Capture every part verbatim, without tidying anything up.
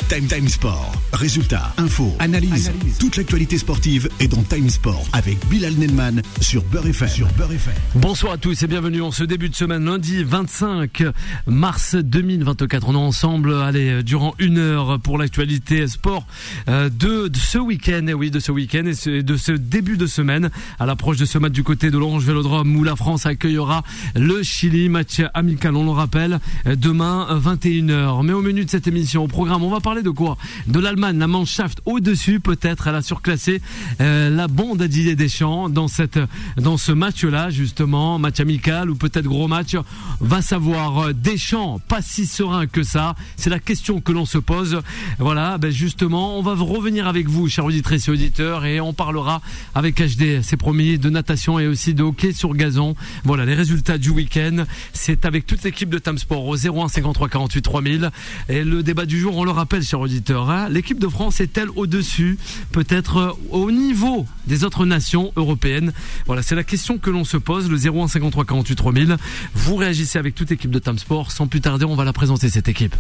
Time Time Sport. Résultats, infos, analyse. analyse. Toute l'actualité sportive est dans Time Sport avec Bilal Nelman sur Beurre F M. Sur Beurre F M. Bonsoir à tous et bienvenue en ce début de semaine, lundi vingt-cinq mars deux mille vingt-quatre. On est ensemble, allez, durant une heure pour l'actualité sport euh, de, de ce week-end, et oui, de ce week-end et ce, de ce début de semaine, à l'approche de ce match du côté de l'Orange Vélodrome où la France accueillera le Chili, match amical, on le rappelle, demain vingt et une heures. Mais au menu de cette émission, au programme, on va parler de quoi? De l'Allemagne, la Mannschaft au-dessus, peut-être, elle a surclassé euh, la bande à Didier Deschamps dans cette, dans ce match-là, justement, match amical ou peut-être gros match. Va savoir. Deschamps, pas si serein que ça. C'est la question que l'on se pose. Voilà, ben justement, on va revenir avec vous, chers auditrices et auditeurs, et on parlera avec H D, c'est promis, de natation et aussi de hockey sur gazon. Voilà, les résultats du week-end. C'est avec toute l'équipe de Time Sport au zéro un cinquante-trois quarante-huit trois mille. Et le débat du jour, on le rappelle, chers auditeurs, hein, l'équipe de France est-elle au-dessus, peut-être au niveau des autres nations européennes? Voilà, c'est la question que l'on se pose, le zéro un cinquante-trois quarante-huit trois mille. Vous réagissez avec toute l'équipe de Time Sport. Sans plus tarder, on va la présenter, cette équipe.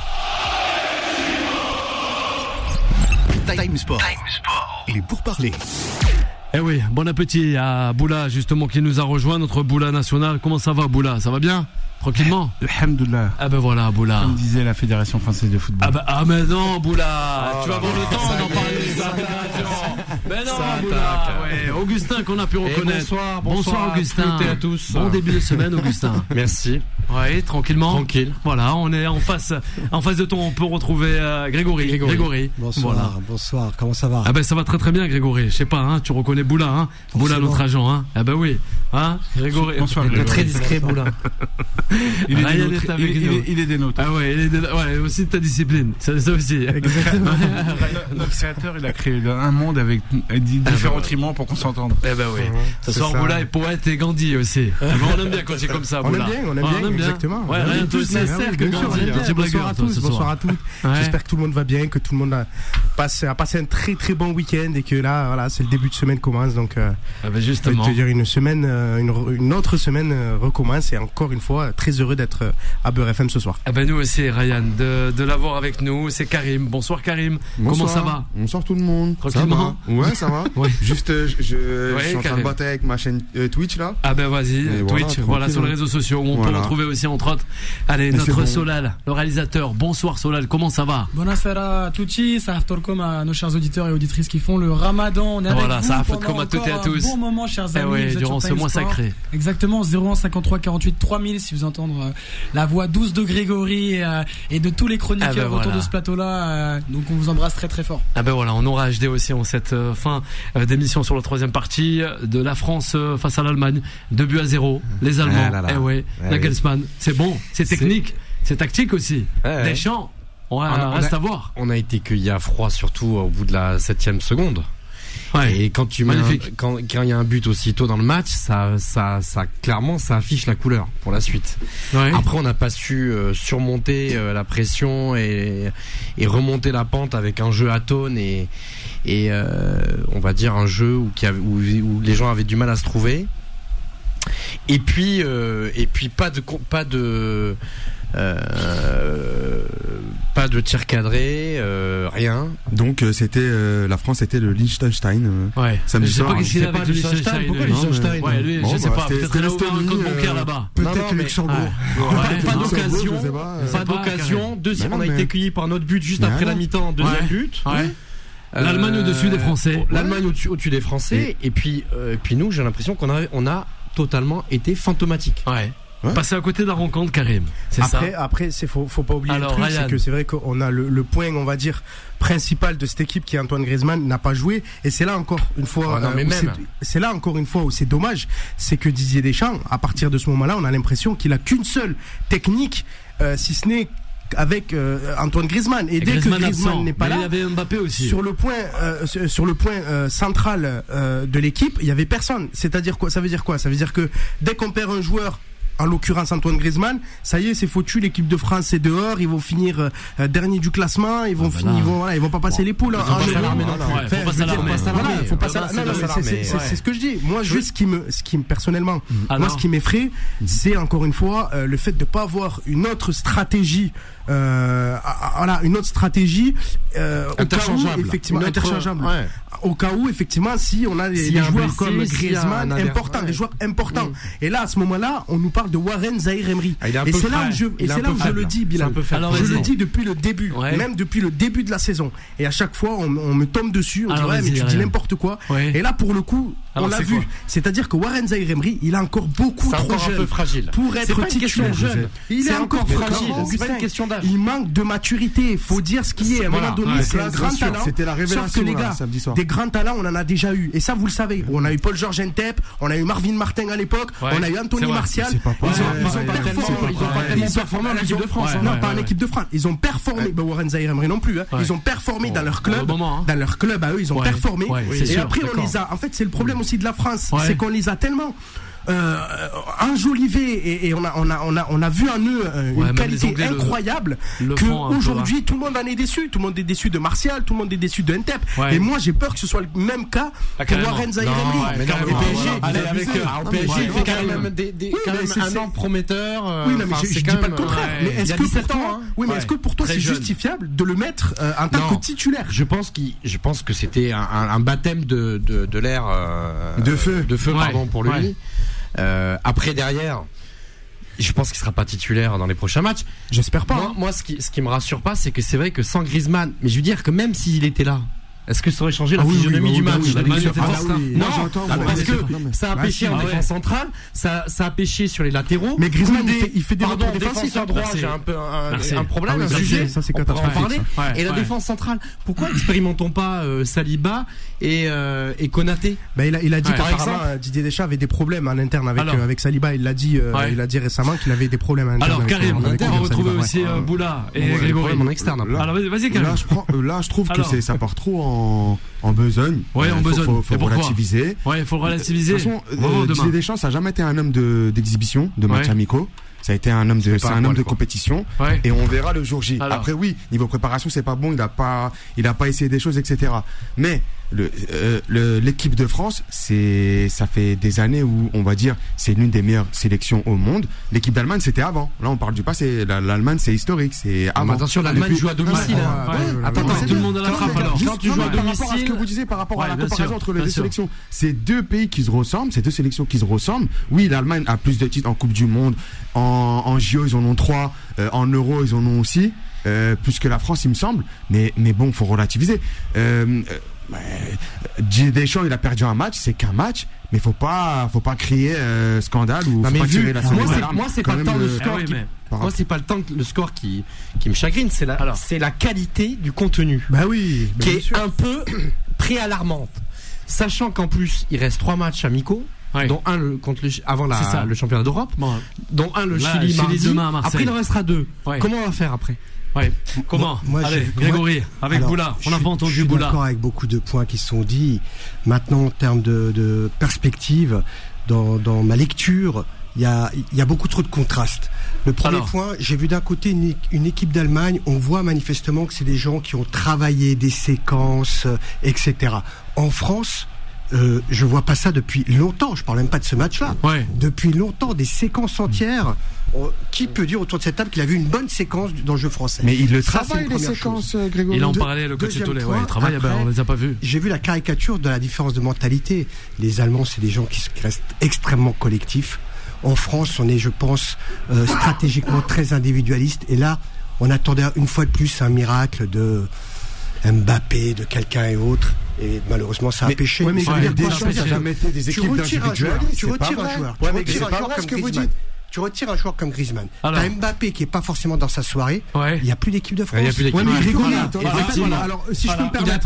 Time Sport. Time Sport. Il est pour parler. Eh oui, bon appétit à Boula, justement, qui nous a rejoint, notre Boula national. Comment ça va, Boula? Ça va bien? Tranquillement? Alhamdoulilah. Ah ben voilà, Boula. Comme disait la Fédération Française de Football. Ah ben ah mais non, Boula, oh tu vas avoir le temps d'en parler de ça. Mais non, Boula. Ouais. Augustin qu'on a pu reconnaître. Bonsoir, bonsoir, bonsoir Augustin. À, à tous. Bon début de semaine, Augustin. Merci. Oui, tranquillement. Tranquille. Voilà, on est en face, en face de toi, on peut retrouver euh, Grégory. Grégory. Grégory. Bonsoir, voilà. bonsoir. Comment ça va? Ah ben ça va très très bien, Grégory. Je sais pas, hein, tu reconnais Boula, hein. Boula, notre agent, hein. Ah ben oui, hein. Grégory. Bonsoir, Grégory. Très discret, Boula. Il est, Ryan des nôtres, est avec il, nous. il, est, il est des nôtres. Ah ouais, il est de, ouais, aussi de ta discipline. Ça, ça aussi. Exactement. Notre créateur, il a créé un monde avec différents nutriments pour qu'on s'entende. Eh ben oui. Ce soir, Boula est poète et Gandhi aussi. On aime bien quand c'est comme ça, On Boula. aime bien, on aime bien, on aime bien. exactement. Ouais, rien de plus sincère que Gandhi. Bonsoir à tous, bonsoir à toutes. J'espère que tout le monde va bien, que tout le monde a passé, a passé un très très bon week-end et que là, voilà, c'est le début de semaine commence. Donc, euh, ah ben justement. je vais te dire, une semaine, une, une autre semaine recommence et encore une fois, très heureux d'être à Beurre F M ce soir. Ah ben nous aussi, Ryan, de, de l'avoir avec nous. C'est Karim. Bonsoir Karim. Bonsoir. Comment ça va? Bonsoir tout le monde. Tranquillement. Ça va? Ouais, ça va. Ouais. Juste, euh, je, je, Ouais, je suis en train de battre avec ma chaîne euh, Twitch là. Ah ben vas-y, Et Twitch, voilà, voilà, sur les hein. réseaux sociaux où on Voilà. peut retrouver aussi entre autres. Allez, Et notre c'est bon. Solal, le réalisateur. Bonsoir Solal, comment ça va? Buonasera a tutti, ça comme à nos chers auditeurs et auditrices qui font le Ramadan. On est avec Voilà, vous ça pendant comme à toutes et à encore tous. un bon moment, chers Eh amis. ouais, Vous êtes durant sur ce Time mois Sport. sacré. Exactement, zéro un cinquante-trois quarante-huit trois mille si vous entendez euh, la voix douce de Grégory et, euh, et de tous les chroniqueurs Ah ben autour voilà. de ce plateau-là. Euh, donc on vous embrasse très très fort. Ah ben voilà, on aura H D aussi en cette euh, fin euh, d'émission sur la troisième partie de la France euh, face à l'Allemagne. Deux buts à zéro, les Allemands. Ah là là. Eh ouais, Ouais, Nagelsmann, c'est bon, c'est C'est- technique, c'est tactique aussi. Ouais, ouais. Deschamps, on, On a- reste on a- à voir. On a été cueillis à froid, surtout au bout de la septième seconde. Ouais. Et quand tu mets un- Magnifique. quand quand il y a un but aussitôt dans le match, ça ça ça clairement ça affiche la couleur pour la suite. Ouais. Après, on n'a pas su euh, surmonter euh, la pression et et remonter la pente avec un jeu atone et et euh, on va dire un jeu où qui avait, où, où les gens avaient du mal à se trouver. Et puis euh, et puis pas de pas de euh, pas de tir cadré, euh, rien. Donc euh, c'était euh, la France était le Liechtenstein. euh, Ouais. Samedi je sais soir, pas hein. qu'est-ce qu'il a C'est avec pas le Liechtenstein, Liechtenstein. pourquoi lui. Liechtenstein Ouais, lui, Bon, je sais bah, pas. c'était- Peut-être qu'il a c'était ouvert un compte l'Estonie, bancaire euh, là-bas. Non, non, Peut-être le mais- Luxembourg. Ouais. Pas Luxembourg, d'occasion, je sais pas, euh, C'est pas pas d'occasion. Deuxième, Mais on non, a mais- été cueillis par notre but juste Mais après non. la mi-temps, deuxième Ouais. but. Ouais. Euh, L'Allemagne au-dessus des Français. L'Allemagne au-dessus, au-dessus des Français. Et puis, euh, puis nous, j'ai l'impression qu'on a, on a totalement été fantomatique. Ouais. Ouais. Passer à côté de la rencontre, Karim. C'est ça. Après, après, c'est faut, faut pas oublier Alors, le truc, Ryan. c'est que c'est vrai qu'on a le, le point, on va dire, principal de cette équipe qui est Antoine Griezmann n'a pas joué, et c'est là encore une fois, Ah non, mais où même. c'est- c'est là encore une fois où c'est dommage, c'est que Didier Deschamps, à partir de ce moment-là, on a l'impression qu'il a qu'une seule technique, euh, si ce n'est avec euh, Antoine Griezmann. Et, Et dès Griezmann que Griezmann absent. n'est pas Mais là, il y avait Mbappé aussi. sur le point, euh, sur sur le point euh, central euh, de l'équipe, il y avait personne. C'est-à-dire quoi? Ça veut dire quoi? Ça veut dire que dès qu'on perd un joueur en l'occurrence Antoine Griezmann, ça y est, c'est foutu, l'équipe de France c'est dehors, ils vont finir euh, dernier du classement, ils vont ah, finir, ils vont, voilà, ils vont pas passer bon, les poules. Ils vont pas s'alarmer non plus. Faut pas s'alarmer. Faut pas s'alarmer. C'est ce que je dis. Moi, juste ce qui me, ce qui me personnellement, moi, ce qui m'effraie, c'est encore une fois euh, le fait de pas avoir une autre stratégie. Euh, voilà, une autre stratégie euh, au cas où effectivement autre, interchangeable ouais. Au cas où effectivement si on a des, si des joueurs blessé, comme Griezmann si importants ouais. des joueurs importants mmh. Et là à ce moment-là on nous parle de Warren Zaïre-Emery ah, et c'est là où je, et c'est là où je le dis Bilal, alors, je le dis depuis le début ouais. même depuis le début de la saison et à chaque fois on, on me tombe dessus on alors, dit ouais mais tu dis n'importe quoi ouais. Et là pour le coup alors, on l'a vu, c'est-à-dire que Warren Zaïre-Emery il est encore beaucoup trop jeune pour être titulaire jeune. Il est encore fragile, c'est pas une question d'âge. Il manque de maturité, faut dire ce qui est. À un moment donné, c'est un grand talent. C'était la révélation. Sauf que les gars, des grands talents, on en a déjà eu. Et ça, vous le savez. On a eu Paul-Georges Ntep, on a eu Marvin Martin à l'époque, on a eu Anthony Martial. Ils ont performé en équipe de France. Non, pas en équipe de France. Ils ont performé. Warren Zaïre-Emery non plus. Ils ont performé dans leur club, dans leur club à eux. Ils ont performé. Et après, on les a. En fait, c'est le problème aussi de la France, c'est qu'on les a tellement. Euh, enjolivé et, et on a on a on a on a vu en eux euh, ouais, une qualité incroyable le, le que aujourd'hui tout le monde en est déçu, tout le monde est déçu de Martial, tout le monde est déçu de Ntep ouais. Et moi j'ai peur que ce soit le même cas ah, que Warren Zaïre-Emery. Mais non, le P S G, allez avec le P S G il fait quand même des, des oui, quand même un an prometteur. Euh, oui, non, mais je, je dis pas le contraire. Ouais. Mais est-ce que pour toi, hein. Oui, mais ouais. est-ce que pour toi c'est jeune. Justifiable de le mettre euh, en tant que titulaire? Je pense qu'il, je pense que c'était un, un baptême de de de l'air de feu, de feu pardon pour lui. Euh, après derrière, je pense qu'il sera pas titulaire dans les prochains matchs. J'espère pas. Moi, hein. moi ce qui ce qui me rassure pas, c'est que c'est vrai que sans Griezmann, mais je veux dire que même s'il était là, est-ce que ça aurait changé la ah oui, physionomie oui, du match oui, oui, ah oui. Non, non parce que ça a pêché en défense centrale, ça ça a pêché sur les latéraux. Mais Griezmann il fait, il fait des pardon, défenseurs droit, j'ai un peu un, un problème ah oui, à juger. Ça c'est catastrophique. Et la défense centrale, pourquoi expérimentons pas euh, Saliba et euh, et Konaté? Ben il a il a dit qu'apparemment Didier Deschamps avait des problèmes en interne avec avec Saliba, il l'a dit il a dit récemment qu'il avait des problèmes en interne. Alors Karim, on va retrouver aussi Boula et Grégory en externe. Alors vas-y Karim. Là je prends là je trouve que c'est ça part trop en en besogne. Ouais, en besogne. Faut, faut, faut relativiser. Ouais, il faut relativiser. De toute façon, euh, Didier Deschamps, ça n'a jamais été un homme de, d'exhibition, de matchs ouais. amicaux. Ça a été un homme de, c'est, c'est un homme de compétition. Ouais. Et on verra le jour J. Alors. Après, oui, niveau préparation, c'est pas bon. Il a pas, il a pas essayé des choses, et cetera. Mais le, euh, le, l'équipe de France, c'est, ça fait des années où on va dire, c'est l'une des meilleures sélections au monde. L'équipe d'Allemagne, c'était avant. Là, on parle du passé. L'Allemagne, c'est historique. C'est avant. Mais attention, l'Allemagne depuis... joue à domicile. Ouais, hein. ouais, ouais, ouais, attends, attends, tout le monde à la frappe alors. Quand tu joues à domicile. Par rapport à ce que vous disiez, par rapport ouais, à la comparaison sûr, entre les deux sûr. sélections, c'est deux pays qui se ressemblent, c'est deux sélections qui se ressemblent. Oui, l'Allemagne a plus de titres en Coupe du Monde, en, en J O, ils en ont trois, euh, en Euro, ils en ont aussi, euh, plus que la France, il me semble. Mais, mais bon, faut relativiser. Euh, Didier Deschamps, il a perdu un match, c'est qu'un match, mais faut pas, faut pas crier euh, scandale ou non, faut pas vu, tirer la sonnette d'alarme. Moi, c'est pas le temps le score. Ah oui, qui, moi, c'est pas le temps le score qui qui me chagrine, c'est la, Alors. c'est la qualité du contenu. Bah oui, qui est sûr. un peu préalarmante, sachant qu'en plus, il reste trois matchs amicaux. Ouais. Dont un le, contre le, avant la, le championnat d'Europe, bon. dont un le Là, Chili, Chili mardi. Demain à Marseille. Après il en restera deux. Ouais. Comment on va faire après? Ouais. Comment moi, moi, Allez, Grégory, avec alors, Boula. On n'a pas entendu Boula. Je suis Boula. D'accord avec beaucoup de points qui sont dits. Maintenant, en termes de, de perspective, dans, dans ma lecture, il y a, il y a beaucoup trop de contrastes. Le premier alors. point, j'ai vu d'un côté une, une équipe d'Allemagne. On voit manifestement que c'est des gens qui ont travaillé des séquences, et cetera. En France, Euh, je vois pas ça depuis longtemps. Je parle même pas de ce match-là. Ouais. Depuis longtemps, des séquences entières. On, qui peut dire autour de cette table qu'il a vu une bonne séquence dans le jeu français? Mais il le travaille les séquences, chose. Grégory. Il en parlait le coach Tolé. Ouais, il travaille. Après, ben, on les a pas vus. J'ai vu la caricature de la différence de mentalité. Les Allemands, c'est des gens qui restent extrêmement collectifs. En France, on est, je pense, euh, stratégiquement très individualiste. Et là, on attendait une fois de plus un miracle de Mbappé, de quelqu'un et autre. Et malheureusement, ça a mais, péché. Ouais, mais ouais, dire quoi, ça n'a jamais été des équipes d'individuels. Tu retires un joueur. Tu retires un joueur comme Griezmann. Tu retires un joueur comme Griezmann. T'as Mbappé qui est pas forcément dans sa soirée. Ouais. Il y a plus d'équipe de France. Il y a plus d'équipe. Ouais, mais Grégory, voilà. Alors, si je peux me permettre.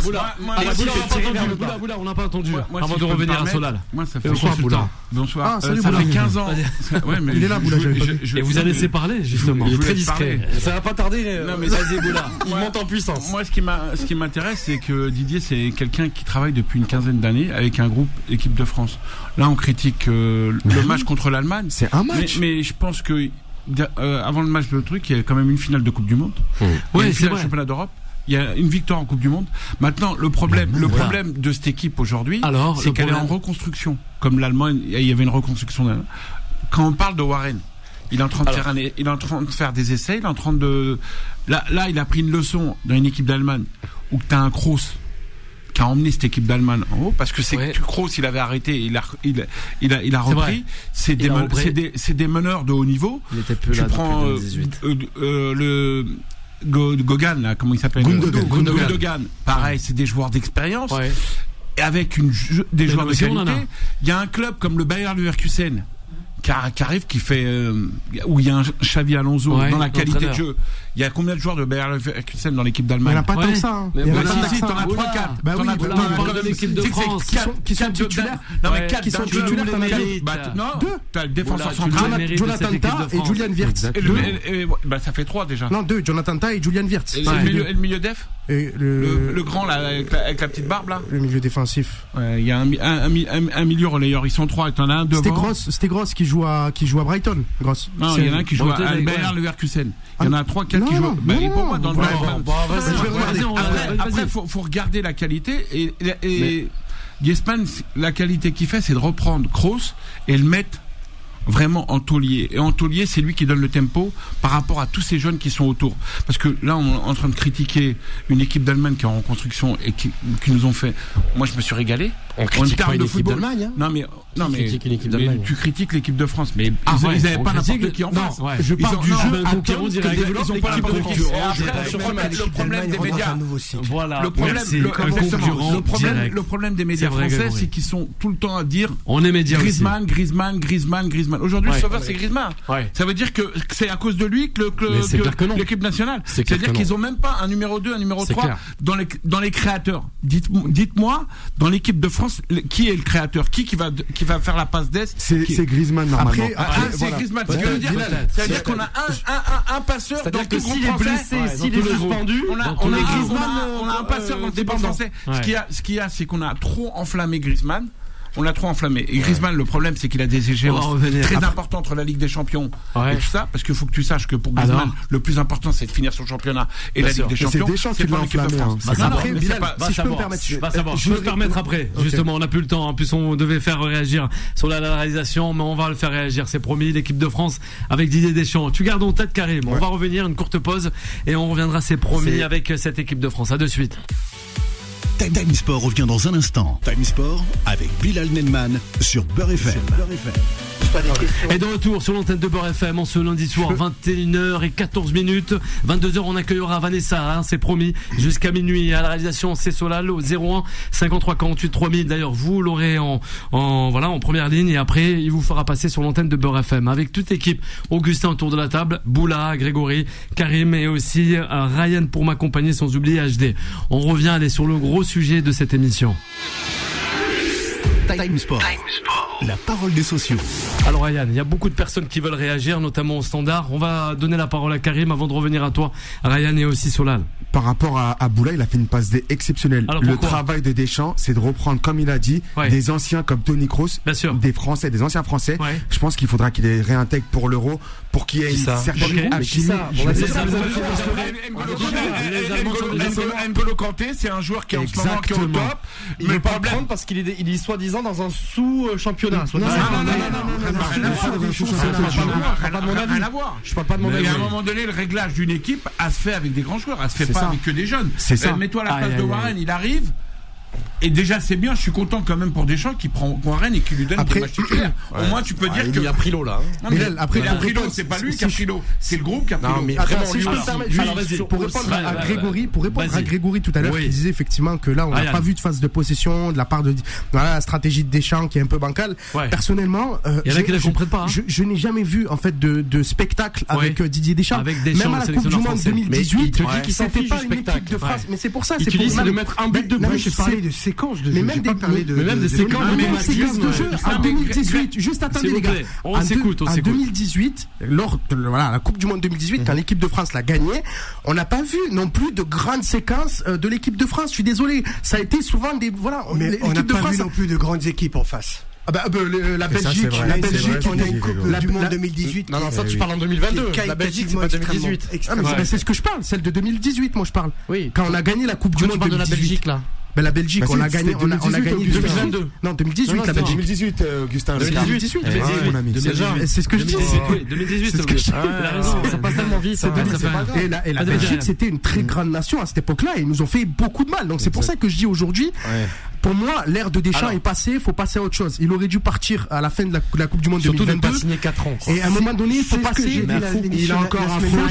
On n'a pas entendu. Avant de revenir à Solal. Moi, ça fait Boula. Bonsoir. Ça fait quinze ans. Il est là, Boula. Et vous allez laisser parler, justement. Il est très discret. Ça va pas tarder. Non, mais vas-y, Boula. Il monte en puissance. Moi, ce qui m'intéresse, c'est que Didier, c'est quelqu'un qui travaille depuis une quinzaine d'années avec un groupe équipe de France. Là, on critique le match contre l'Allemagne. C'est un match. Mais mais je pense que euh, avant le match de truc, il y a quand même une finale de Coupe du Monde. Mmh. Oui, une c'est finale vrai. de championnat d'Europe. Il y a une victoire en Coupe du Monde. Maintenant, le problème, le voilà. problème de cette équipe aujourd'hui, Alors, c'est qu'elle problème... est en reconstruction. Comme l'Allemagne, il y avait une reconstruction. Quand on parle de Warren, il est en train de Alors... faire un, il est en train de faire des essais. Il est en train de, là, là, il a pris une leçon dans une équipe d'Allemagne où t'as un Kroos qui a emmené cette équipe d'Allemagne en haut, parce que c'est ouais. que Kroos, il avait arrêté, il a, il a, il a, il a repris. C'est, c'est, des, men, c'est, des, c'est des meneurs de haut niveau. Il était plus tu là prends euh, euh, euh, le Gogan, là, comment il s'appelle Gundogan. Gundogan. Gundogan. Pareil, c'est des joueurs d'expérience. Ouais. Et avec une, des Mais joueurs de qualité. Il y a un club comme le Bayer Leverkusen qui arrive, qui fait euh, où il y a un Xavi Alonso ouais, dans la qualité de jeu. Il y a combien de joueurs de Bayer Leverkusen dans l'équipe d'Allemagne? Il n'y en a pas ouais. tant que ça. Hein. Mais bah, si, si, t'en as trois, quatre. Bah oui, on parle de l'équipe de France. Qui sont titulaires. Non, mais quatre qui sont titulaires, t'en as quatre. Non, deux. T'as le défenseur central, Jonathan Tah et Julian Wirtz. Bah, ça fait trois déjà. Non, deux. Jonathan Tah et Julian Wirtz. Et le milieu def? Le grand, là, avec la petite barbe, là? Le milieu défensif. Il y a un milieu relayeur. Ils sont trois. T'en as un devant. C'était Gross qui joue à Brighton. Gross. Non, il y en a un qui joue à Bayer Leverkusen. Il y en a trois, quatre qui jouent. Moi, dans le après, il faut, faut regarder la qualité et, et Griezmann, la qualité qu'il fait, c'est de reprendre Kroos et le mettre vraiment en taulier. Et en taulier, c'est lui qui donne le tempo par rapport à tous ces jeunes qui sont autour. Parce que là, on est en train de critiquer une équipe d'Allemagne qui est en reconstruction et qui, qui nous ont fait. Moi, je me suis régalé. On critique pas une équipe d'Allemagne. Hein. Non, mais non, mais, critique une équipe d'Allemagne. Mais tu critiques l'équipe de France, mais ah, ils, ouais, ils avaient pas n'importe qui en non, face. Ouais. Je parle du jeu concurrent direct. Ils ont pas n'importe qui. Le problème des médias. Voilà. Le problème, le problème, le problème des médias français, c'est qu'ils sont tout le temps à dire. On est médias. Griezmann, Griezmann, Griezmann, Griezmann. Aujourd'hui, le sauveur, c'est Griezmann. Ça veut dire que c'est à cause de lui que l'équipe nationale. C'est-à-dire qu'ils ont même pas un numéro deux, un numéro trois dans les dans les créateurs. Dites-moi, dans l'équipe de France, qui est le créateur? Qui qui va qui va faire la passe d'Est? C'est c'est Griezmann normalement. Après, ah, c'est voilà. Griezmann. Ce que je veux dire, c'est-à-dire qu'on a un un un passeur dans tout le groupe français. S'il est suspendu, on a on a Griezmann, on a un passeur dans le groupe français. Ce qu'il y a, ce qu'il y a, c'est qu'on a trop enflammé Griezmann. On l'a trop enflammé. Et Griezmann, ouais. le problème, c'est qu'il a des échéances très Après. importantes entre la Ligue des Champions ouais. et tout ça, parce qu'il faut que tu saches que pour Griezmann, Alors. le plus important, c'est de finir son championnat et Bien la sûr. Ligue des Champions. C'est Deschamps qui l'a enflammé. Hein. Bah, non, après, Bilal, pas, si je peux me permettre, je, va savoir. je peux me permettre après. Okay. Justement, on n'a plus le temps. En plus, on devait faire réagir sur la, la réalisation, mais on va le faire réagir. C'est promis. L'équipe de France avec Didier Deschamps. Tu gardes en tête, Karim. Ouais. On va revenir une courte pause et on reviendra. C'est promis c'est... avec cette équipe de France. À de suite. Time Sport revient dans un instant. Time Sport avec Bilal Nenman sur Beurre F M. Et de retour sur l'antenne de Beurre F M en ce lundi soir, vingt et une heures quatorze minutes. vingt-deux heures, on accueillera Vanessa, hein, c'est promis, jusqu'à minuit. À la réalisation, c'est Solal au zéro un cinquante-trois quarante-huit trois mille. D'ailleurs, vous l'aurez en, en, voilà, en première ligne et après, il vous fera passer sur l'antenne de Beurre F M avec toute l'équipe. Augustin autour de la table, Boula, Grégory, Karim et aussi euh, Ryan pour m'accompagner, sans oublier H D. On revient aller sur le gros sujet de cette émission. Time Sport. Time Sport, la parole des sociaux. Alors Ryan, il y a beaucoup de personnes qui veulent réagir, notamment au standard. On va donner la parole à Karim avant de revenir à toi, Ryan et aussi Solal. Par rapport à, à Boula, il a fait une passe D exceptionnelle. Alors, le travail de Deschamps, c'est de reprendre, comme il a dit, ouais. des anciens comme Toni Kroos, des Français, des anciens Français. Ouais. Je pense qu'il faudra qu'il les réintègre pour l'Euro, pour qu'il y ait une certaine alchimie. N'Golo Kanté, c'est un joueur qui est en ce moment qui est au top. Il veut pas le prendre parce qu'il est, il est soi-disant dans un sous-championnat. Non, non, non, non, rien à voir. Je parle pas de mon avis. À un moment donné, le réglage d'une équipe, elle se fait avec des grands joueurs, elle se fait pas avec que des jeunes. C'est ça. Mets-toi à la place de Warren, il arrive. Et déjà c'est bien, je suis content quand même pour Deschamps qui prend Warren et qui lui donne après, des matchs titulaires. Ouais. Au moins tu peux ouais, dire il que il a pris l'eau là. Hein. Non, mais, mais là, après il a pris l'eau, c'est pas lui si qui a pris l'eau, c'est le groupe qui a pris l'eau. Mais vraiment, si je peux me permettre, alors vas-y, pour répondre à Grégory, pour répondre à Grégory tout à l'heure, qui disait effectivement que là on n'a pas vu de phase de possession de la part de voilà la stratégie de Deschamps qui est un peu bancale. Personnellement, il y en a qui ne comprennent pas. Je n'ai jamais vu en fait de spectacle avec Didier Deschamps. Même à la Coupe du Monde deux mille dix-huit, c'était pas une équipe de France. Mais c'est pour ça, c'est pour de mettre un but de plus. Je parlais de séquences de jeu. De, mais même des séquences de, de, de jeu en deux mille dix-huit. Juste attendez les gars. On s'écoute, on s'écoute. En deux mille dix-huit, lors de voilà, la Coupe du Monde deux mille dix-huit, mm-hmm. quand l'équipe de France l'a gagné, on n'a pas vu non plus de grandes séquences de l'équipe de France. Je suis désolé, ça a été souvent des voilà. Mais on n'a pas France... vu non plus de grandes équipes en face. Ah bah, bah le, la Belgique, ça, la Belgique, on a une Coupe la, du Monde la, deux mille dix-huit. Non, non, ça, tu parles en deux mille vingt-deux. La Belgique, c'est pas deux mille dix-huit. Ah, mais ouais. C'est ce que je parle, celle de deux mille dix-huit, moi je parle. Oui. Quand on a gagné la Coupe du Monde deux mille dix-huit. de la Belgique, là. Ben la Belgique, bah on a gagné, on a, on a gagné deux mille vingt-deux. Non, deux mille dix-huit, non, non, la Belgique. deux mille dix-huit, euh, Augustin. deux mille dix-huit, ouais, mon ami. C'est ce que je dis. deux mille dix-huit, c'est ce que je dis. Ça passe tellement vite. Et la, et la Belgique, c'était une très grande nation à cette époque-là et ils nous ont fait beaucoup de mal. Donc c'est pour ça que je dis aujourd'hui, pour moi, l'ère de Deschamps est passée, il faut passer à autre chose. Il aurait dû partir à la fin de la, la Coupe du Monde deux mille vingt-deux. Surtout ne pas signer quatre ans. Et à un moment donné, il faut passer. Il a encore un faux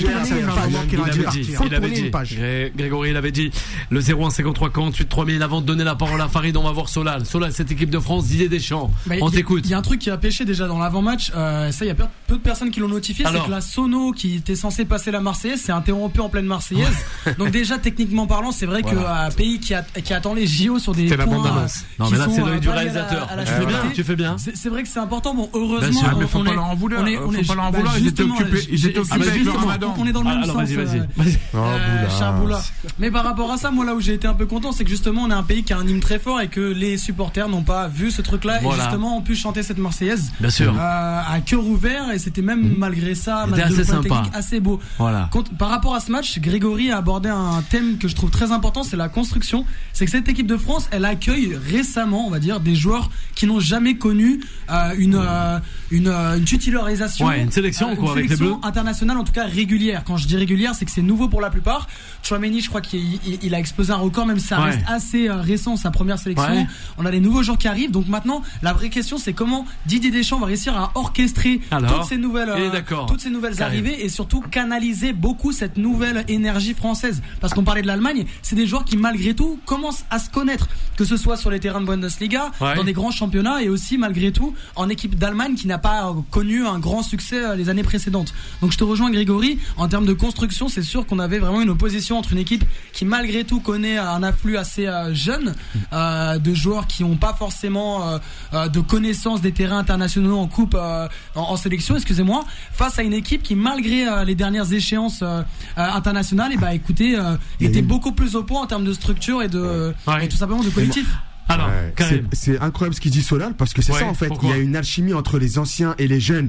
Il avait dit, Grégory, il avait dit, le zéro un cinquante-trois quarante-huit trois mille avant de donner la parole à Farid, on va voir Solal. Solal, cette équipe de France, Didier Deschamps. Bah, on t'écoute. Il y a un truc qui a pêché déjà dans l'avant-match, euh, ça il y a peu, peu de personnes qui l'ont notifié, c'est que la sono qui était censée passer la Marseillaise s'est interrompue en pleine Marseillaise. Donc déjà techniquement parlant, c'est vrai voilà. qu'un pays qui, a, qui attend les J O sur des c'est points euh, non mais là c'est l'œil du réalisateur. À la, à la tu fais bien, tu fais bien. C'est, c'est vrai que c'est important. Bon, heureusement, ah, mais faut on pas est, leur en vouloir. On est, on faut est, pas leur en bah, vouloir. Ils étaient occupés, ils étaient occupés avec le Ramadan. On est dans le même alors, sens. Vas-y, vas-y. Euh, Charboula. Mais par rapport à ça, moi là où j'ai été un peu content, c'est que justement on est un pays qui a un hymne très fort et que les supporters n'ont pas vu ce truc-là et justement ont pu chanter cette Marseillaise. Bien sûr. À cœur ouvert et c'était même malgré ça, malgré le point technique, assez beau. Voilà. Par rapport à ce match, Grégory a abordé un thème que je trouve très important, c'est la construction. C'est que cette équipe de France, elle accueille récemment, on va dire, des joueurs qui n'ont jamais connu euh, une, euh, une euh, une titularisation, ouais, une sélection euh, quoi, une sélection avec les Bleus internationale, en tout cas régulière. Quand je dis régulière, c'est que c'est nouveau pour la plupart. Chouameni, je crois qu'il il, il a explosé un record, même si ça ouais. reste assez euh, récent, sa première sélection. Ouais. On a des nouveaux joueurs qui arrivent, donc maintenant la vraie question c'est comment Didier Deschamps va réussir à orchestrer Alors, toutes ces nouvelles, euh, toutes ces nouvelles arrivées et surtout canaliser beaucoup cette nouvelle énergie française. Parce qu'on parlait de l'Allemagne, c'est des joueurs qui malgré tout commencent à se connaître, que ce soit sur les terrains de Bundesliga, ouais. dans des grands championnats et aussi malgré tout en équipe d'Allemagne qui n'a pas connu un grand succès les années précédentes. Donc je te rejoins Grégory, en termes de construction, c'est sûr qu'on avait vraiment une opposition entre une équipe qui malgré tout connaît un afflux assez euh, jeune euh, de joueurs qui n'ont pas forcément euh, euh, de connaissance des terrains internationaux en coupe, euh, en, en sélection, excusez-moi, face à une équipe qui malgré euh, les dernières échéances euh, euh, internationales, et bah écoutez, euh, était beaucoup plus au point en termes de structure et de ouais. et tout simplement de collectif. Alors, ouais, c'est, c'est incroyable ce qu'il dit Solal parce que c'est ouais, ça en fait. Il y a une alchimie entre les anciens et les jeunes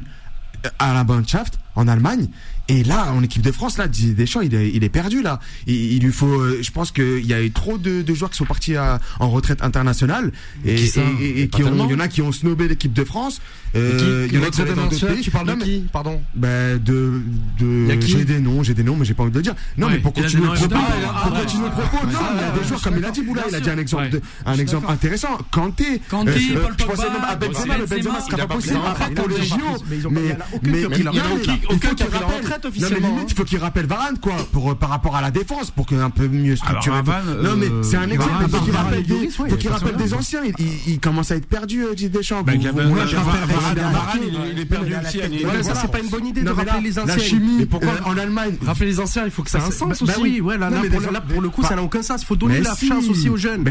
à la Mannschaft en Allemagne. Et là, en équipe de France, là, Didier Deschamps, il est, il est perdu là. Il, il lui faut, euh, je pense qu'il y a eu trop de, de joueurs qui sont partis à, en retraite internationale et, et, et, et qui ont, il y en a qui ont snobé l'équipe de France. Euh, il y en a qui sont dans d'autres pays. Tu parles de qui? Pardon. Ben de, de. J'ai des noms, j'ai des noms, mais j'ai pas envie de le dire. Non, ouais, mais pour continuer le propos, pour continuer le propos, non, il y a des joueurs comme il a dit, Boula, il a dit un exemple, de, un exemple intéressant. Kanté. Kanté, euh, Paul je pensais même à Benzema, le Benzema, ce sera pas possible. Pour les J O, mais mais il y a aucun qui a la retraite officiellement. Il faut qu'il rappelle Varane quoi pour par rapport à la défense pour qu'il ait un peu mieux structuré. Non mais c'est un exemple. Il faut qu'il rappelle des, faut qu'il rappelle des anciens. Il, il commence à être perdu Didier Deschamps. Ben, moi je rappelle Varane, il est perdu aussi. Voilà, ça c'est pas une bonne idée de rappeler les anciens. La chimie. Et pourquoi en Allemagne rappeler les anciens, il faut que ça ait un sens aussi. Bah oui, ouais, là pour le coup ça n'a aucun sens. Il faut donner la chance aussi aux jeunes.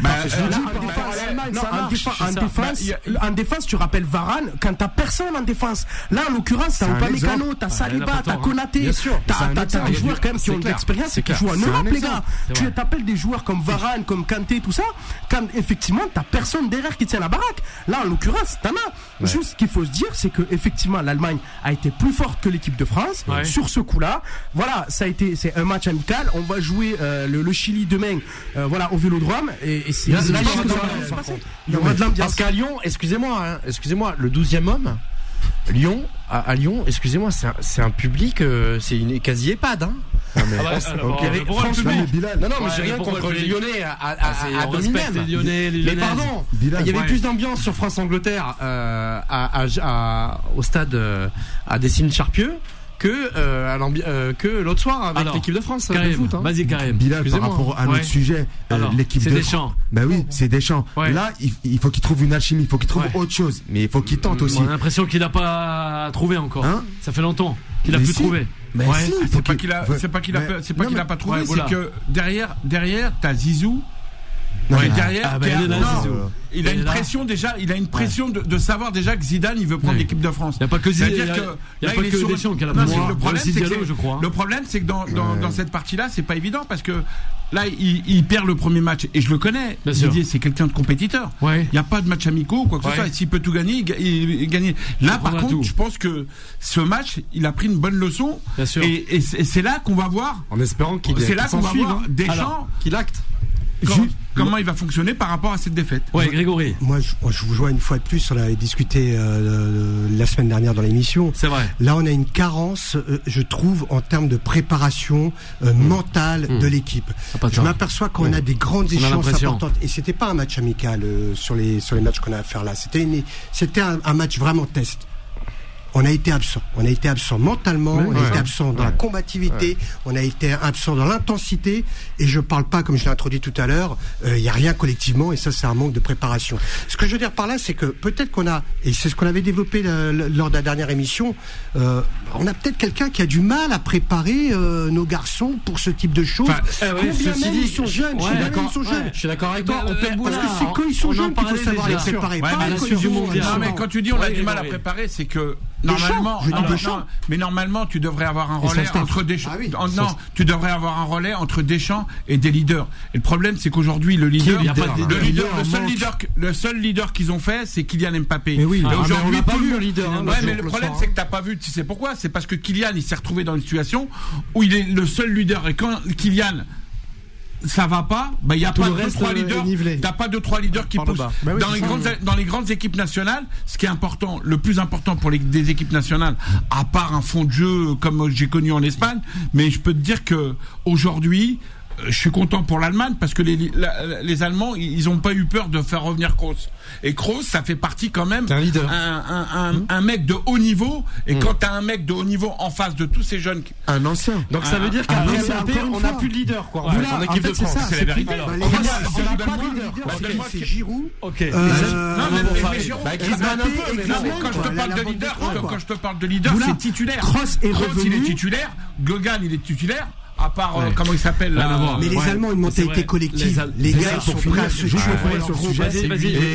En défense, tu rappelles Varane quand t'as personne en défense. Là en l'occurrence, t'as Upamecano, t'as Saliba, t'as Konaté, t'as T'as des joueurs quand même qui ont de l'expérience et qui jouent en Europe, les gars. Tu t'appelles des joueurs comme Varane, comme Kanté, tout ça, quand effectivement t'as personne derrière qui tient la baraque. Là, en l'occurrence, t'en as. Ouais. Juste ce qu'il faut se dire, c'est que effectivement l'Allemagne a été plus forte que l'équipe de France ouais. sur ce coup-là. Voilà, ça a été, c'est un match amical. On va jouer euh, le, le Chili demain, euh, voilà, au Vélodrome. Et, et c'est là, là, il y aura de l'ambiance. Parce qu'à Lyon, excusez-moi, hein, excusez-moi, le douzième homme. Lyon, à, à Lyon, excusez-moi, c'est un, c'est un public, euh, c'est une quasi EHPAD, hein. Non, mais, ah bah, alors, okay, alors, franchement, Bilal, non, non, mais ouais, j'ai rien contre les Lyonnais à, à, à, à Dominem. Les Lyonnais, les Lyonnais. Mais pardon, Bilal, il y avait ouais. plus d'ambiance sur France-Angleterre euh, à, à, à, au stade euh, à Dessines-Charpieu que euh, à euh, que l'autre soir avec alors, l'équipe de France Karim, de foot. Hein. Vas-y Karim. Bilal, par rapport à notre ouais. sujet, euh, alors, l'équipe c'est de Deschamps. France. Bah oui, c'est Deschamps. Ouais. Là, il, il faut qu'il trouve une alchimie, il faut qu'il trouve ouais. autre chose, mais il faut qu'il tente aussi. On a l'impression qu'il n'a pas trouvé encore. Hein Ça fait longtemps qu'il a plus si. trouvé. Mais ouais. si, c'est pas qu'il a, c'est pas qu'il a, c'est pas qu'il a pas trouvé, c'est que derrière, derrière, t'as Zizou Non, ouais, derrière, ah, bah, il, là, non, il a une pression déjà, il a une pression de, de savoir déjà que Zidane il veut prendre ouais. l'équipe de France. Il n'y a pas que Zidane, il y a pas que Deschamps qui a la pression. Le problème, c'est que, je crois. Le problème, c'est que dans, dans, ouais. dans cette partie-là, c'est pas évident parce que là, il, il perd le premier match et je le connais. Didier, c'est quelqu'un de compétiteur. Ouais. Il n'y a pas de match amicaux ou quoi que ouais. ce soit. S'il peut tout gagner, il, il gagne. Là, par contre, tout. je pense que ce match, il a pris une bonne leçon. Et, et c'est là qu'on va voir. En espérant qu'il. C'est là qu'on va voir Deschamps qu'il acte. Comment, comment il va fonctionner par rapport à cette défaite. Ouais, Grégory. Moi, je, je vous joins une fois de plus. On avait discuté euh, la semaine dernière dans l'émission. C'est vrai. Là, on a une carence, euh, je trouve, en termes de préparation euh, mmh. mentale mmh. de l'équipe. Ah, je m'aperçois qu'on mmh. a des grandes échéances importantes. Et c'était pas un match amical euh, sur les sur les matchs qu'on a à faire là. C'était une, c'était un, un match vraiment test. On a été absent. On a été absent mentalement, oui, on a ouais, été absent dans ouais, la combativité, ouais. on a été absent dans l'intensité. Et je parle pas, comme je l'ai introduit tout à l'heure, il euh, y a rien collectivement, et ça, c'est un manque de préparation. Ce que je veux dire par là, c'est que peut-être qu'on a, et c'est ce qu'on avait développé le, le, lors de la dernière émission, euh, on a peut-être quelqu'un qui a du mal à préparer euh, nos garçons pour ce type de choses. Enfin, euh, ouais, Combien même dit, ils sont jeunes, ouais, je, ils sont ouais, jeunes. je suis d'accord avec toi. Parce que c'est quand ils sont jeunes qu'il faut savoir les préparer. Ouais, pas mais, du mondial. Non, mais quand tu dis on a du mal à préparer, c'est que normalement, je dis non, Deschamps. Non, mais normalement, tu devrais avoir un relais entre Deschamps. Ah oui, en, non, tu devrais avoir un relais entre Deschamps et des leaders. Et le problème, c'est qu'aujourd'hui, le leader, il y a pas de le, leader, leader le seul leader, le seul leader qu'ils ont fait, c'est Kylian Mbappé. Mais oui. Et ah, aujourd'hui, on n'a pas vu le leader. Hein, ouais, mais le problème, c'est que t'as pas vu. Tu sais pourquoi? C'est parce que Kylian, il s'est retrouvé dans une situation où il est le seul leader. Et quand Kylian ça va pas, bah il y a pas deux trois leaders, t'as pas deux trois leaders qui poussent. Bah oui, dans les ça, grandes oui. dans les grandes équipes nationales, ce qui est important, le plus important pour les des équipes nationales, à part un fond de jeu comme j'ai connu en Espagne, mais je peux te dire que aujourd'hui je suis content pour l'Allemagne parce que les, la, les Allemands ils ont pas eu peur de faire revenir Kroos. Et Kroos, ça fait partie quand même un, leader. un, un, un, mmh. un mec de haut niveau. Et mmh. quand t'as un mec de haut niveau en face de tous ces jeunes, un ancien. Donc ça veut dire qu'à Mbappé, on n'a plus de leader, quoi. Ouais, en équipe de France, c'est la vérité. C'est Giroud. Ok. Non mais Giroud. Quand je te parle de leader, quand je te parle de leader, c'est titulaire. Kroos est revenu. Il est titulaire. Gogan, il est titulaire. À part, ouais. euh, comment il s'appelle là, là Mais les ouais. Allemands ont une mentalité collective. Les, les gars, ils sont prêts à se jouer sur le sujet. Vas-y,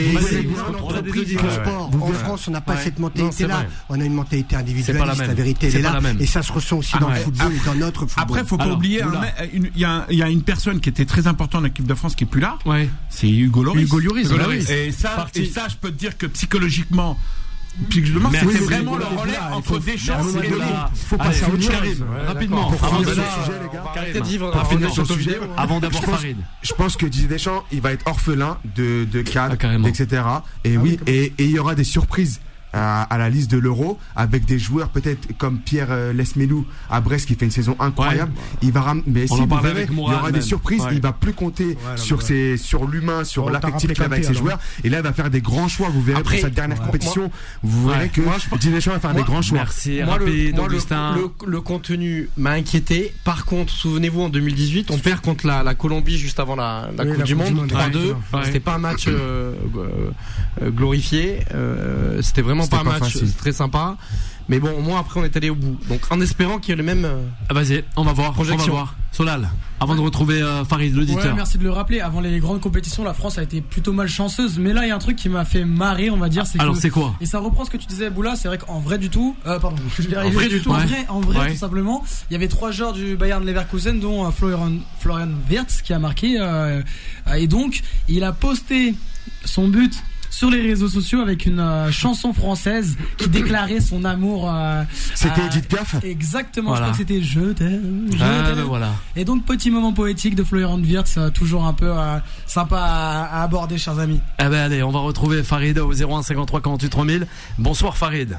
vas-y. En France, on n'a pas cette mentalité-là. On a une mentalité individualiste. La vérité, elle est là. Et ça se ressent aussi dans le football et dans notre football. Après, faut pas oublier, il y a une personne qui était très importante dans l'équipe de France qui est plus là. C'est Hugo Lloris. Hugo Lloris. Et ça, je peux te dire que psychologiquement, Psychologiquement, c'était vraiment le relais entre Deschamps et Denis. Il faut passer à autre chose. Rapidement. Rapidement sur le sujet. Avant d'avoir Farid. Je pense que Didier Deschamps, il va être orphelin de, de cadre, et cetera. Et oui, et il y aura des surprises. À, à la liste de l'Euro avec des joueurs peut-être comme Pierre euh, Lesmelou à Brest qui fait une saison incroyable. Ouais. Il va ram... mais si vous verrez, il y aura même. des surprises. Ouais. Il va plus compter ouais, sur ses, sur l'humain, sur oh, l'affectif qu'il a avec ses joueurs. Et là, il va faire des grands choix. Vous verrez Après, pour sa dernière ouais. compétition, moi, vous verrez ouais. que moi, Didier Deschamps va faire moi, des grands choix. Merci. Moi, rapide, le, moi, le, le, le contenu m'a inquiété. Par contre, souvenez-vous, en deux mille dix-huit, on perd contre la, la Colombie juste avant la, la oui, Coupe la du Monde, monde trois deux. Ouais. C'était pas un match euh, euh, glorifié. Euh, c'était vraiment pas un match très sympa, mais bon, au moins après on est allé au bout. Donc en espérant qu'il y ait le même. Euh, ah, vas-y, on va voir. Projection. On va voir. Solal, avant de retrouver euh, Farid, l'auditeur. Ouais, merci de le rappeler. Avant les grandes compétitions, la France a été plutôt malchanceuse, mais là il y a un truc qui m'a fait marrer, on va dire. C'est Alors que, c'est quoi? Et ça reprend ce que tu disais, Boula. C'est vrai qu'en vrai du tout, euh, pardon, je vais arriver. En vrai du tout. En vrai, en vrai ouais. tout simplement, il y avait trois joueurs du Bayern Leverkusen, dont euh, Florian Florian Wirtz qui a marqué, euh, et donc il a posté son but sur les réseaux sociaux avec une euh, chanson française qui déclarait son amour. Euh, c'était Edith Piaf. Exactement. Voilà. Je crois que c'était Je t'aime. Je ah, t'aime. Ben voilà. Et donc petit moment poétique de Florian Wirtz, euh, toujours un peu euh, sympa à, à aborder, chers amis. Eh ben allez, on va retrouver Farid au zéro un cinquante-trois quarante-huit trois mille. Bonsoir Farid.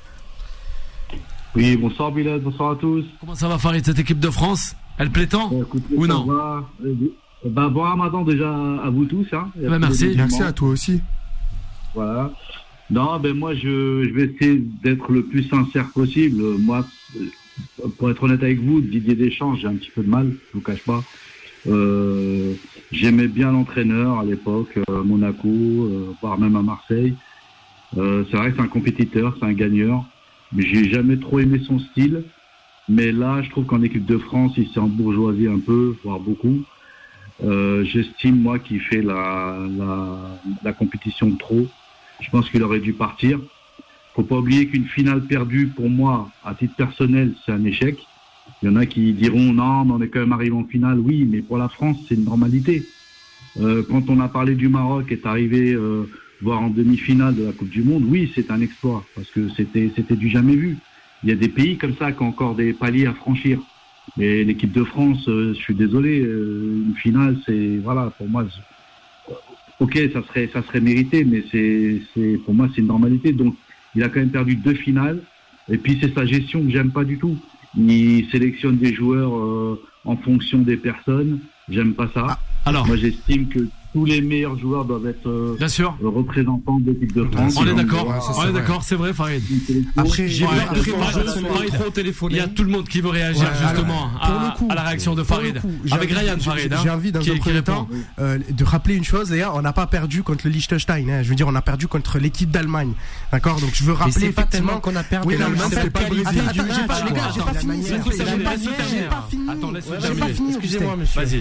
Oui, bonsoir Bilal, bonsoir à tous. Comment ça va Farid, cette équipe de France? Elle plaît tant euh, écoutez, ou non? Va, euh, bah, bon Ramadan déjà à vous tous. Hein. Ben merci. Merci à toi aussi. Voilà. Non, ben moi je, je vais essayer d'être le plus sincère possible. Moi, pour être honnête avec vous, Didier Deschamps, j'ai un petit peu de mal, je vous cache pas. Euh, j'aimais bien l'entraîneur à l'époque, euh, Monaco, euh, voire même à Marseille. Euh, c'est vrai que c'est un compétiteur, c'est un gagneur, mais j'ai jamais trop aimé son style. Mais là, je trouve qu'en équipe de France, il s'est embourgeoisé un peu, voire beaucoup. Euh, j'estime, moi, qu'il fait la, la, la compétition de trop. Je pense qu'il aurait dû partir. Faut pas oublier qu'une finale perdue, pour moi, à titre personnel, c'est un échec. Il y en a qui diront, non, mais on est quand même arrivé en finale. Oui, mais pour la France, c'est une normalité. Euh, quand on a parlé du Maroc est arrivé, euh, voire en demi-finale de la Coupe du Monde, oui, c'est un exploit, parce que c'était, c'était du jamais vu. Il y a des pays comme ça qui ont encore des paliers à franchir. Mais l'équipe de France, euh, je suis désolé, euh, une finale, c'est, voilà, pour moi, ok, ça serait, ça serait mérité, mais c'est, c'est, pour moi, c'est une normalité. Donc, il a quand même perdu deux finales. Et puis, c'est sa gestion que j'aime pas du tout. Il sélectionne des joueurs euh, en fonction des personnes. J'aime pas ça. Ah, alors, moi, j'estime que tous les meilleurs joueurs doivent être euh, bien sûr représentants de l'équipe de France. On est d'accord, ouais, on est d'accord, c'est vrai, Farid. Après, j'ai ouais, après, Farid, trop téléphoné. Il y a tout le monde qui veut réagir ouais, justement alors, à, coup, à la réaction de Farid. Coup, avec Ryan Farid. J'ai envie dans un premier temps euh, de rappeler une chose, les gars, on n'a pas perdu contre le Liechtenstein. Hein, je veux dire, on a perdu contre l'équipe d'Allemagne. D'accord, donc je veux rappeler effectivement qu'on a perdu. Oui, l'Allemagne, c'est pas qualifié du match. Les gars, j'ai pas fini. J'ai pas fini. Attends, laisse-moi terminer. Excusez-moi, monsieur. Vas-y.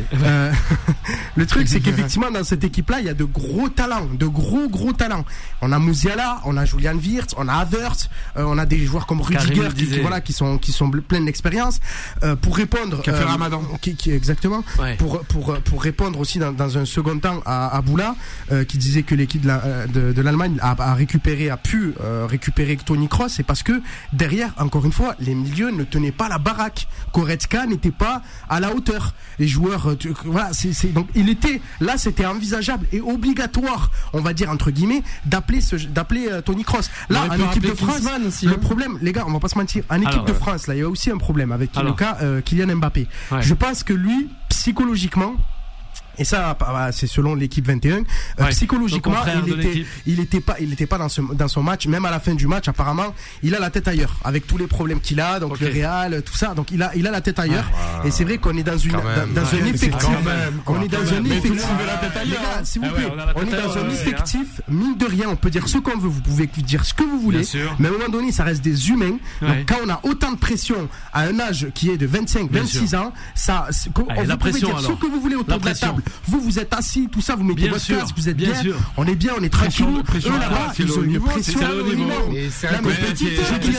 Le truc, c'est qu'effectivement, dans cette équipe-là, il y a de gros talents, de gros gros talents. On a Musiala, on a Julian Wirtz, on a Havertz, euh, on a des joueurs comme Rudiger qui, qui voilà qui sont qui sont pleins d'expérience. Euh, pour répondre, qui a fait euh, Ramadan, qui, qui exactement. Ouais. Pour pour pour répondre aussi dans, dans un second temps à, à Boula, euh, qui disait que l'équipe de, la, de, de l'Allemagne a, a récupéré, a pu euh, récupérer Toni Kroos, c'est parce que derrière, encore une fois, les milieux ne tenaient pas la baraque. Goretzka n'était pas à la hauteur. Les joueurs, euh, tu, voilà, c'est, c'est donc il était là, c'était envisageable et obligatoire, on va dire entre guillemets, d'appeler ce, d'appeler euh, Toni Kroos. Là, en équipe de France, aussi, le hein. problème, les gars, on va pas se mentir, en équipe Alors, de ouais. France, là, il y a aussi un problème avec Alors. le cas euh, Kylian Mbappé. Ouais. Je pense que lui, psychologiquement, et ça, c'est selon l'équipe vingt et un. Euh, ouais, psychologiquement, il était, il était pas, il était pas dans, ce, dans son match. Même à la fin du match, apparemment, il a la tête ailleurs, avec tous les problèmes qu'il a, donc okay. le Real, tout ça. Donc il a, il a la tête ailleurs. Ah, et c'est vrai qu'on est dans une, dans, dans ouais, un effectif. Même, on est dans un même. effectif. Les gars, s'il vous plaît, ah ouais, on, on est dans un effectif. Mine de rien, on peut dire ce qu'on veut. Vous pouvez dire ce que vous voulez. Mais à un moment donné, ça reste des humains. Ouais. Donc quand on a autant de pression à un âge qui est de vingt-cinq, vingt-six ans, ça, on vous pouvez dire ce que vous voulez autour de la table. Vous, vous êtes assis, tout ça, vous mettez bien votre sûr, casque, vous êtes bien, bien on est bien, on est tranquille. Eux là-bas, ils ont une pression. C'est le haut niveau. Et c'est un petit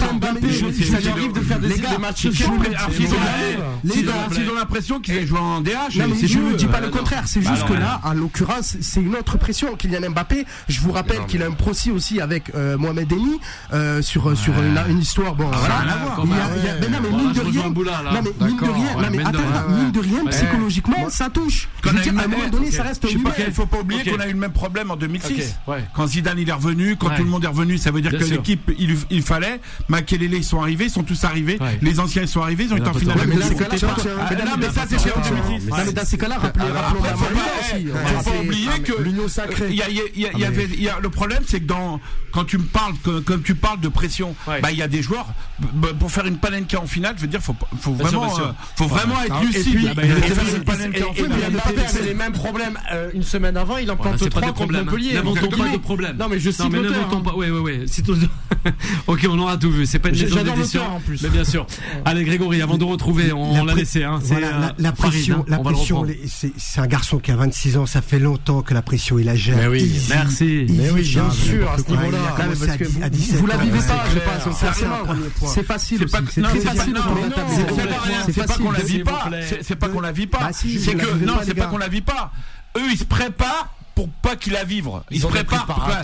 ça lui arrive de faire des matchs. S'ils ont l'impression qu'ils jouent en D H. Je ne dis pas le contraire, c'est juste que là, en l'occurrence, c'est une autre pression. Kylian Mbappé, je vous rappelle qu'il a un procès aussi avec Mohamed Eni sur sur une histoire. Bon, voilà. Mais non, mais mine de rien, non mais mine de rien, non mais attends, mine de rien, psychologiquement, ça touche. Je veux dire, à un moment donné, ça reste. Il ne faut pas oublier okay. qu'on a eu le même problème en deux mille six. Okay. Ouais. Quand Zidane il est revenu, quand ouais. tout le monde est revenu, ça veut dire Bien que sûr. l'équipe, il, il fallait. Makelele, ils sont arrivés, ils sont tous arrivés. Ouais. Les anciens, ils sont arrivés, ils ont été en finale. Mais ça, c'est chez deux mille six. Mais dans ces cas-là, rappelons-moi aussi. Il ne faut pas oublier que l'union sacrée. Il y avait, le problème, c'est que dans, quand tu me parles, comme tu parles de pression, bah il y a des joueurs pour faire une panenka en finale. Je veux dire, faut, faut vraiment, faut vraiment être lucide. C'est les mêmes problèmes. Euh, une semaine avant, il en plante voilà, trois contre Montpellier. N'inventons pas de problème. Non, mais je cite l'auteur. N'inventons pas. Ouais, ouais, ouais. Ok, on aura tout vu. C'est pas une maison d'édition. En plus. Mais bien sûr. Allez, Grégory, avant de retrouver, on, on l'a laissé. Hein. Voilà, la, la pression, Farid, hein, la pression. C'est, c'est un garçon qui a vingt-six ans. Ça fait longtemps que la pression, il la gère. Mais oui. Merci. Mais oui, bien sûr. À ce niveau-là, vous la vivez pas, je pense. C'est facile. C'est très facile. C'est pas qu'on la vit pas. C'est pas qu'on la vit pas. C'est que non, c'est pas qu'on la vit pas. Eux, ils se préparent pour pas qu'il la vivre. Ils, ils se préparent pour pas.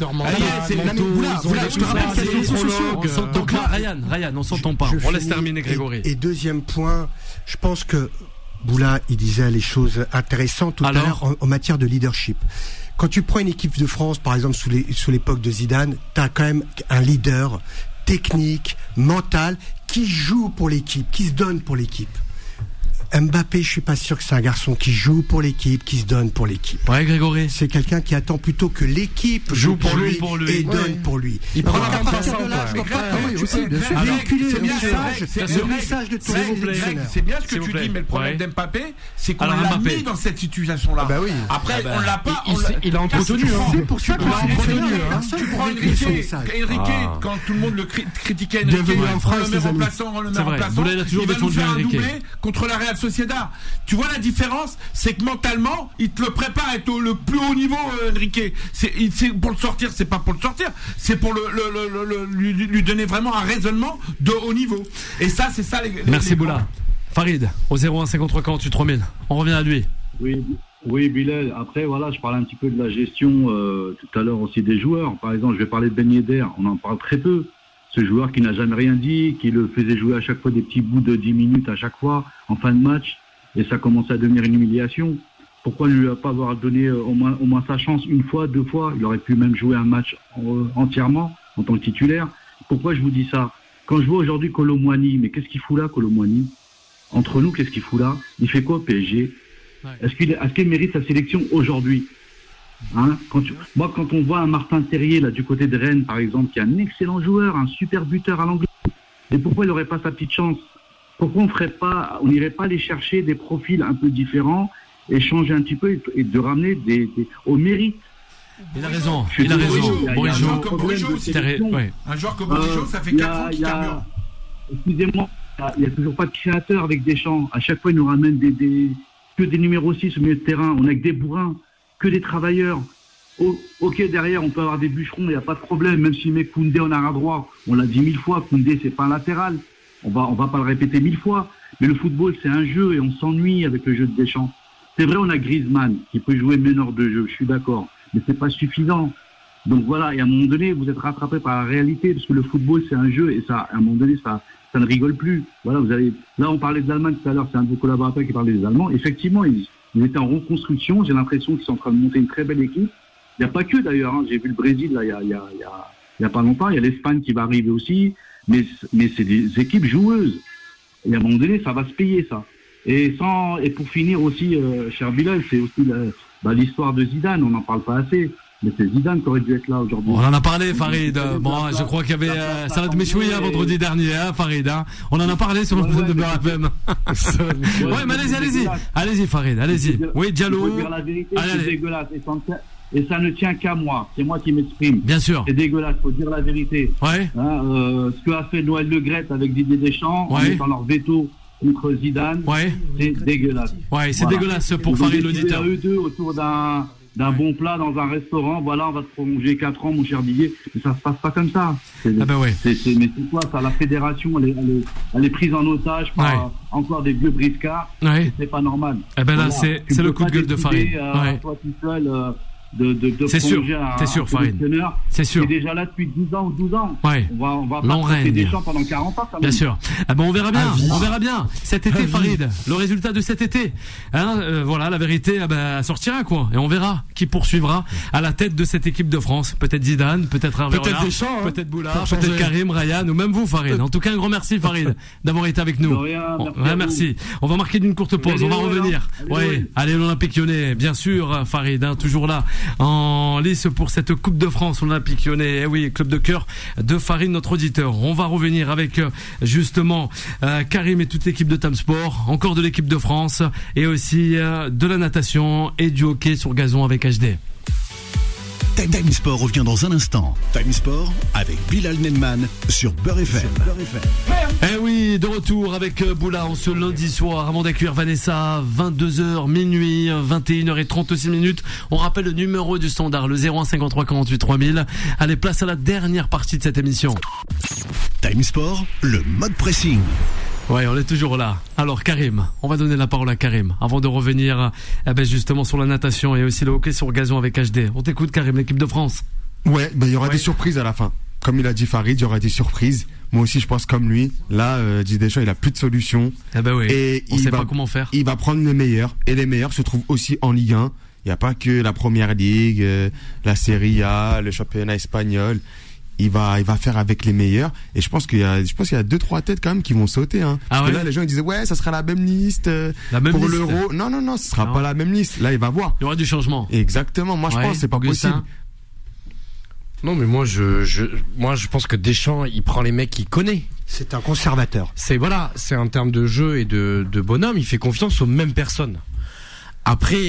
Donc là, Ryan, Ryan, on s'entend pas. On laisse terminer Grégory. Et deuxième point, je pense que Boula, il disait les choses intéressantes tout à l'heure en, en matière de leadership. Quand tu prends une équipe de France, par exemple sous, les, sous l'époque de Zidane, t'as quand même un leader technique, mental, qui joue pour l'équipe, qui se donne pour l'équipe. Mbappé, je suis pas sûr que c'est un garçon qui joue pour l'équipe, qui se donne pour l'équipe. Ouais, Grégory. C'est quelqu'un qui attend plutôt que l'équipe joue pour lui, pour lui et ouais. donne pour lui. Il prend la partir de là, je crois pas. Oui, aussi, véhiculer le message, le message de tous les sélectionneurs. C'est bien ce que tu dis, mais le problème d'Mbappé, c'est qu'on l'a mis dans cette situation-là. Bah oui. Après, on l'a pas. Il a entretenu. C'est pour ça qu'il a entretenu. Tu prends Enrique, quand tout le monde le critiquait, Enrique, en France, le met remplaçant, le met remplaçant. Il va nous faire un doublé contre la Real Sociedad. Tu vois la différence, c'est que mentalement, il te le prépare à être au le plus haut niveau, euh, Enrique. C'est, il, c'est pour le sortir, c'est pas pour le sortir, c'est pour le, le, le, le, le lui, lui donner vraiment un raisonnement de haut niveau. Et ça, c'est ça les. les Merci les Boula. Farid, au zéro un cinquante-trois quarante-huit trois mille. On revient à lui. Oui, oui, Bilal. Après, voilà, je parlais un petit peu de la gestion euh, tout à l'heure aussi des joueurs. Par exemple, je vais parler de Ben Yedder. On en parle très peu. Ce joueur qui n'a jamais rien dit, qui le faisait jouer à chaque fois des petits bouts de dix minutes à chaque fois, en fin de match. Et ça commençait à devenir une humiliation. Pourquoi ne lui pas avoir donné euh, au moins, au moins sa chance une fois, deux fois? Il aurait pu même jouer un match euh, entièrement en tant que titulaire. Pourquoi je vous dis ça? Quand je vois aujourd'hui Kolo Muani, mais qu'est-ce qu'il fout là, Kolo Muani? Entre nous, qu'est-ce qu'il fout là? Il fait quoi au P S G? Ouais. Est-ce qu'il, est-ce qu'il mérite sa sélection aujourd'hui? Hein, quand tu, moi, quand on voit un Martin Terrier là du côté de Rennes, par exemple, qui est un excellent joueur, un super buteur à l'anglais, et pourquoi il n'aurait pas sa petite chance? Pourquoi on ferait pas, on n'irait pas aller chercher des profils un peu différents et changer un petit peu et, et de ramener des, des au mérite? Il a raison, il a raison. Un joueur comme Bourigeau, un joueur comme Bourigeau, ça fait quatre ans qu'il carbure. Excusez-moi, il n'y a toujours pas de créateur avec Deschamps. À chaque fois, il nous ramène des, des, que des numéros six au milieu de terrain. On a que des bourrins, que des travailleurs. Oh, ok, derrière, on peut avoir des bûcherons, il n'y a pas de problème. Même s'il met Koundé en arrière droit, on l'a dit mille fois, Koundé, c'est pas un latéral. On va, on va pas le répéter mille fois. Mais le football, c'est un jeu et on s'ennuie avec le jeu de Deschamps. C'est vrai, on a Griezmann qui peut jouer meneur de jeu, je suis d'accord. Mais c'est pas suffisant. Donc voilà, et à un moment donné, vous êtes rattrapé par la réalité, parce que le football, c'est un jeu, et ça, à un moment donné, ça, ça ne rigole plus. Voilà, vous avez, là, on parlait de l'Allemagne tout à l'heure, c'est un de vos collaborateurs qui parlait des Allemands. Effectivement, ils, ils étaient en reconstruction, j'ai l'impression qu'ils sont en train de monter une très belle équipe. Il n'y a pas que d'ailleurs, hein. J'ai vu le Brésil, là, il y a, il y a, il y a, il y a pas longtemps, il y a l'Espagne qui va arriver aussi, mais, mais c'est des équipes joueuses. Et à un moment donné, ça va se payer, ça. Et sans, et pour finir aussi, euh, cher Bilal, c'est aussi la, bah, l'histoire de Zidane, on n'en parle pas assez. Mais c'est Zidane qui aurait dû être là aujourd'hui. On en a parlé, Farid. Bon, je crois qu'il y avait euh, Salade Méchoui hein, vendredi dernier, hein, Farid. Hein. On en a parlé sur le ouais, de Beurre F M. Ouais, mais allez-y, allez-y. Allez-y, Farid, allez-y. Oui, Diallo. Dire la vérité, allez, c'est allez. dégueulasse. Et ça, et ça ne tient qu'à moi. C'est moi qui m'exprime. Bien sûr. C'est dégueulasse, faut dire la vérité. Ouais. Hein, euh, ce que a fait Noël Le Graët avec Didier Deschamps, ouais. en mettant leur veto contre Zidane, ouais. c'est dégueulasse. Ouais, c'est voilà. dégueulasse pour Farid l'auditeur. Eux deux autour d'un d'un ouais. bon plat dans un restaurant, voilà, on va te prolonger quatre ans, mon cher Didier. Mais ça se passe pas comme ça. C'est, ah ben ouais. c'est, c'est, mais c'est quoi ça? La fédération, elle est, elle est, elle est prise en otage par ouais. encore des vieux briscards. Ouais. C'est pas normal. Eh ben là, voilà. c'est, c'est le coup de gueule de Farid. Euh, ouais. Toi tout seul, euh, de, de, de c'est sûr, un, c'est sûr, Farid. C'est sûr. C'est déjà là depuis dix ans ou douze ans. Ouais. On va, on va passer des champs pendant quarante ans, quand même. Bien sûr. Ah ben, on verra bien. Ah, on verra bien. Cet été, Farid. Le résultat de cet été. Hein, euh, voilà, la vérité, ah ben, sortira, quoi. Et on verra qui poursuivra à la tête de cette équipe de France. Peut-être Zidane, peut-être Hervé Peut-être Renard, Deschamps, hein. peut-être Boulard, peut-être Karim, Ryan, ou même vous, Farid. En tout cas, un grand merci, Farid, d'avoir été avec nous. Rien, bon, merci, ouais, merci. On va marquer d'une courte pause. Allez, on va revenir. Allez, ouais. Allez, l'Olympique Lyonnais. Bien sûr, Farid, hein, toujours là. En lice pour cette Coupe de France, l'Olympique Lyonnais. Eh oui, club de cœur de Farid, notre auditeur. On va revenir avec justement euh, Karim et toute l'équipe de Time Sport, encore de l'équipe de France et aussi euh, de la natation et du hockey sur gazon avec H D. Time Sport revient dans un instant. Time Sport avec Bilal Nenman sur Beurre F M. Eh oui, de retour avec Boula en ce lundi soir avant d'accueillir Vanessa, vingt-deux heures, minuit, vingt et une heures trente-six minutes. On rappelle le numéro du standard, le zéro un cinquante-trois quarante-huit trois mille. Allez, place à la dernière partie de cette émission. Time Sport, le mode pressing. Ouais, on est toujours là. Alors Karim, on va donner la parole à Karim avant de revenir eh ben justement sur la natation et aussi le hockey sur gazon avec H D. On t'écoute Karim, l'équipe de France. Ouais, ben il y aura ouais. des surprises à la fin. Comme il a dit Farid, il y aura des surprises. Moi aussi je pense comme lui. Là, euh, Didier Deschamps, il a plus de solution. Eh ben oui. Et on il sait va, pas comment faire. Il va prendre les meilleurs et les meilleurs se trouvent aussi en Ligue un. Il n'y a pas que la Première Ligue, euh, la Serie A, le championnat espagnol. Il va, il va faire avec les meilleurs. Et je pense qu'il y a, je pense qu'il y a deux, trois têtes quand même qui vont sauter, hein. Ah Parce ouais que là, les gens, ils disaient, ouais, ça sera la même liste, euh, la même pour liste. l'Euro. Non, non, non, ce sera non. pas la même liste. Là, il va voir. Il y aura du changement. Exactement. Moi, je ouais. pense, c'est pas Augustin. possible. Non, mais moi, je, je, moi, je pense que Deschamps, il prend les mecs qu'il connaît. C'est un conservateur. C'est, voilà, c'est en termes de jeu et de, de bonhomme, il fait confiance aux mêmes personnes. Après,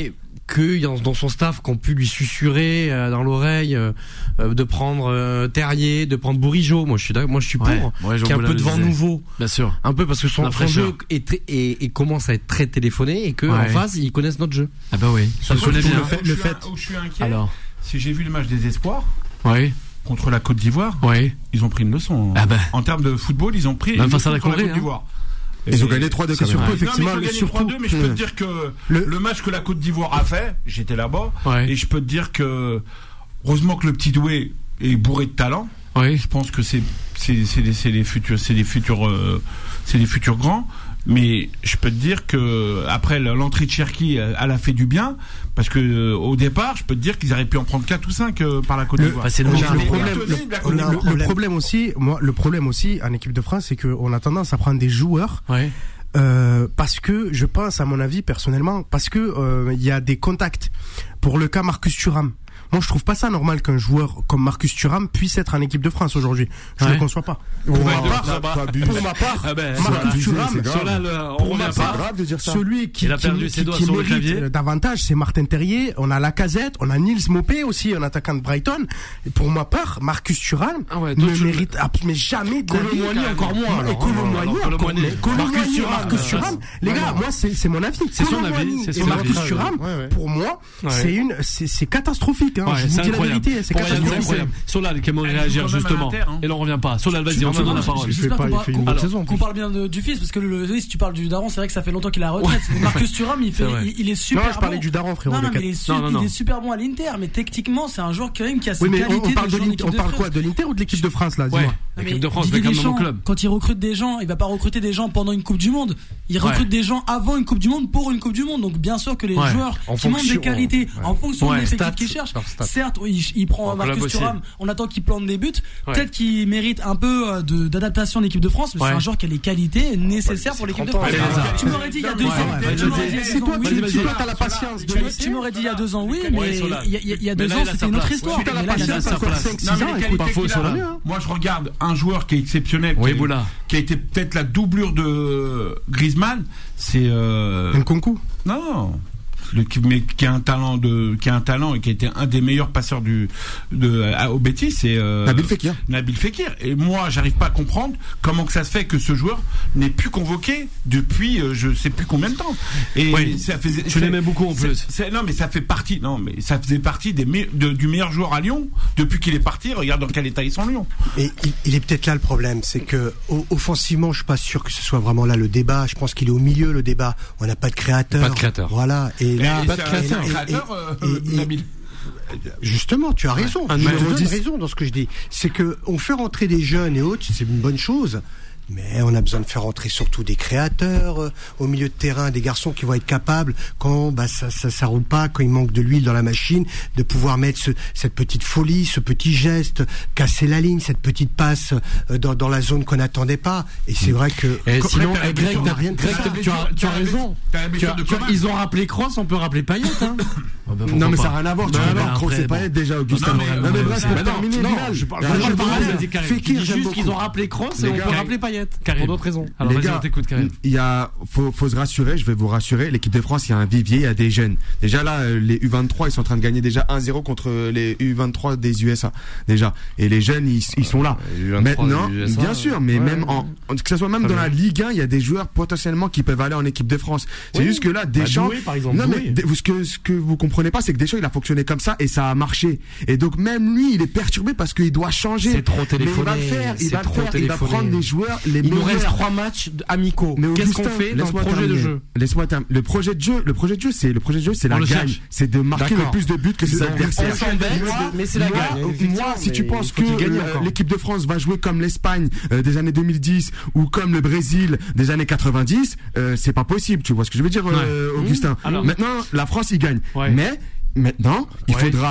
que y a dans son staff qu'on pu lui susurrer euh, dans l'oreille euh, euh, de prendre euh, Terrier, de prendre Bourigeaud. Moi je suis moi je suis pour ouais, ouais, qu'il y ait un peu de vent nouveau. Bien sûr. Un peu parce que son, son jeu est, est, est, est commence à être très téléphoné et que ouais. en face ils connaissent notre jeu. Ah bah oui. Ça connaît bien. Le fait, le fait. Où je suis inquiet. Alors, si j'ai vu le match des espoirs. Oui. Contre la Côte d'Ivoire. Oui. Ils ont pris une leçon. Ah bah. En termes de football, ils ont pris. Même face à la Côte Corée. d'Ivoire. Ils ont gagné trois deux. C'est surtout, ouais. effectivement, non, mais ils ont gagné surtout, trois deux, mais je peux te dire que le, le match que la Côte d'Ivoire a fait, j'étais là-bas, ouais. et je peux te dire que, heureusement que le petit Doué est bourré de talent. Oui. Je pense que c'est, c'est, c'est, les, c'est les futurs, c'est les futurs, euh, c'est les futurs grands. Mais je peux te dire que après l'entrée de Cherki, elle a fait du bien parce que euh, au départ, je peux te dire qu'ils auraient pu en prendre quatre ou cinq euh, par la Côte d'Ivoire. Bah, le, le, problème, le, le, le problème aussi, moi, le problème aussi en équipe de France, c'est qu'on a tendance à prendre des joueurs. Ouais. Euh, parce que je pense, à mon avis personnellement, parce que il euh, y a des contacts. Pour le cas Marcus Thuram. Moi, je trouve pas ça normal qu'un joueur comme Marcus Thuram puisse être en équipe de France aujourd'hui. Je ne ouais. le conçois pas. Pour, pour, ma, part, part, pour ma part, ah ben, Marcus Thuram, pour ma part, celui qui, qui, qui, qui mérite davantage, c'est Martin Terrier. On a Lacazette, on a Niels Mopé aussi, un attaquant de Brighton. Et pour ma part, Marcus Thuram ah ouais, ne mérite mais jamais de Colomboigny encore moins. Et Colomboigny, Colomboigny, Marcus Thuram. Les gars, moi, c'est mon avis. C'est son avis. Et Marcus Thuram, pour moi, c'est une, c'est catastrophique. Ouais, je vous dis la vérité, c'est catastrophique. Solal qui aimerait réagir justement. Hein. Et l'on revient pas. Solal, vas-y, on te donne la parole. J'espère qu'on parle, qu'on, alors, qu'on parle bien de, du fils, parce que le, le, si tu parles du daron, c'est vrai que ça fait longtemps qu'il a retraite. Ouais. Marcus Thuram, il fait, il, il est super. Non, je parlais bon. du daron, frérot. Non, non, mais il est, su, non, non, non. il est super bon à l'Inter, mais techniquement, c'est un joueur quand même qui a ses oui, mais qualités. On, on parle de, de on parle quoi, de l'Inter ou de l'équipe de France là? Ouais. L'équipe de France, c'est comme mon club. Quand il recrute des gens, il va pas recruter des gens pendant une Coupe du Monde. Il recrute des gens avant une Coupe du Monde pour une Coupe du Monde. Donc bien sûr que les joueurs qui montrent des qualités en fonction de l'effectif qu'ils cherchent. Certes, il prend Marcus Thuram, on attend qu'il plante des buts. Peut-être qu'il mérite un peu d'adaptation d'équipe de France, mais c'est un joueur qui a les qualités nécessaires pour l'équipe de France. Tu m'aurais dit il y a deux ans. C'est toi qui as la patience. Tu m'aurais dit il y a deux ans, oui, mais il y a deux ans c'était une autre histoire. Tu as la patience encore cinq six ans. Pas faux, moi je regarde un joueur qui est exceptionnel, qui a été peut-être la doublure de Griezmann, c'est Nkunku. Non. Le, mais qui a un talent de qui a un talent et qui a été un des meilleurs passeurs du de à, au Betis, c'est euh, Nabil Fekir. Nabil Fekir. Et moi, j'arrive pas à comprendre comment que ça se fait que ce joueur n'est plus convoqué depuis euh, je sais plus combien de temps. Et oui, ça faisait, je l'aimais beaucoup en plus. C'est, non, mais ça fait partie. Non, mais ça faisait partie des me, de, du meilleur joueur à Lyon depuis qu'il est parti. Regarde dans quel état ils sont Lyon. Et il, il est peut-être là le problème, c'est que offensivement, je suis pas sûr que ce soit vraiment là le débat. Je pense qu'il est au milieu le débat. On n'a pas de créateur. Pas de créateur. Voilà. Et là, pas de créateur. créateur et, euh, et, Nabil. Justement, tu as raison. Un tu as raison dans ce que je dis. C'est que on fait rentrer des jeunes et autres, c'est une bonne chose. Mais on a besoin de faire rentrer surtout des créateurs euh, au milieu de terrain, des garçons qui vont être capables, quand bah, ça, ça, ça roule pas, quand il manque de l'huile dans la machine, de pouvoir mettre ce, cette petite folie, ce petit geste, casser la ligne, cette petite passe euh, dans, dans la zone qu'on n'attendait pas. Et c'est vrai que... Et sinon, eh, Greg, t'as, Greg, tu as, tu as raison. Tu as, tu as, ils ont rappelé Kroos, on peut rappeler Payet. Hein. Oh bah non mais ça n'a rien à voir. Tu vois Kroos et Payet déjà, Augustin. Non mais bref, c'est terminé. Je parle pas. Fekir, juste qu'ils ont rappelé Kroos et on peut rappeler Payet. Pour d'autres raisons. Alors les gars, il y a, faut, faut se rassurer. Je vais vous rassurer. L'équipe de France, il y a un vivier, il y a des jeunes. Déjà là, les U vingt-trois, ils sont en train de gagner déjà un zéro contre les U vingt-trois des U S A. Déjà. Et les jeunes, ils, ils sont là. Euh, Maintenant, bien sûr, mais ouais, même en, que ce soit même dans la Ligue un, il y a des joueurs potentiellement qui peuvent aller en équipe de France. C'est oui. juste que là, Deschamps, bah, Doué, par exemple, non mais ce que ce que vous comprenez pas, c'est que Deschamps, il a fonctionné comme ça et ça a marché. Et donc même lui, il est perturbé parce qu'il doit changer. C'est trop téléphoné. Mais il va le faire. Il va le faire. Il va prendre les joueurs les meilleurs. Il nous reste trois matchs amicaux. Mais qu'est-ce qu'on fait dans le projet terminer. de jeu? Laisse-moi terminer. Le projet de jeu, le projet de jeu, c'est le projet de jeu, c'est On la gagne. C'est de marquer D'accord. le plus de buts que ses adversaires. Mais c'est la moi, gagne. Moi, si tu penses que euh, l'équipe de France va jouer comme l'Espagne euh, des années deux mille dix ou comme le Brésil des années quatre-vingt-dix, euh, c'est pas possible. Tu vois ce que je veux dire, euh, ouais. Augustin? Alors, maintenant, la France y gagne. Ouais. Mais maintenant, il ouais. faudra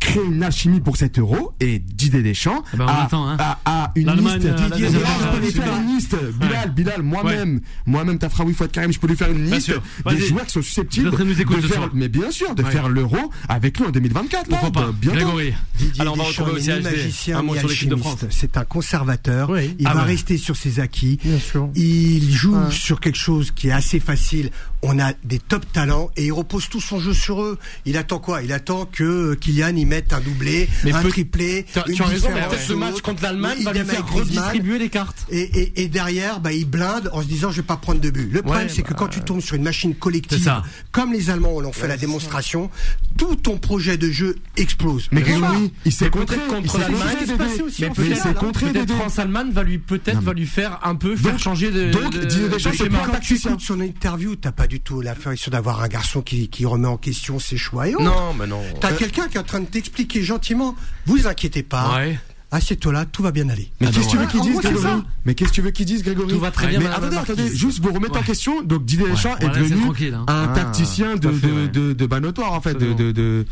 créé une alchimie pour cet Euro et Didier Deschamps eh ben, a, attend, hein. a, a une L'Allemagne, liste. euh, Didier Deschamps, je peux lui faire une liste. Bilal, Bilal, moi-même, ouais. moi-même, Tafraoui Fouad Karim, je peux lui faire une liste des joueurs qui sont susceptibles de faire, mais bien sûr, de ouais. faire l'Euro avec lui en deux mille vingt-quatre. Pourquoi pas? Grégory. Alors on va retrouver aussi un mot sur l'équipe de France. C'est un conservateur. Oui. Il ah va bah. rester sur ses acquis. Bien sûr. Il joue ouais. sur quelque chose qui est assez facile. On a des top talents et il repose tout son jeu sur eux. Il attend quoi? Il attend que Kylian y mette un doublé, mais un peut... triplé. Tu as, tu as raison. Peut-être ce match contre l'Allemagne va lui faire redistribuer les cartes. Et, et, et derrière, bah, il blinde en se disant je vais pas prendre de but. Le problème, ouais, c'est bah... que quand tu tombes sur une machine collective, comme les Allemands l'ont fait ouais, la démonstration, tout ton projet de jeu explose. Mais Grégory, il s'est contré contre l'Allemagne. Mais peut-être France-Allemagne va lui peut-être va lui faire un peu faire changer de. Donc Didier Deschamps, quand tu écoutes son interview, t'as pas du tout l'impression d'avoir un garçon qui, qui remet en question ses choix et autres. Non, mais non. T'as euh... quelqu'un qui est en train de t'expliquer gentiment. Vous inquiétez pas. Ouais. Assieds-toi là, tout va bien aller. Mais ah qu'est-ce que tu veux qu'ils disent, Grégory? Mais qu'est-ce que tu veux qu'ils disent, Grégory? Tout va très bien. Mais attendez, attendez, juste vous remettre en question. Donc Didier Deschamps est devenu un tacticien de de de banotoire en fait, de de de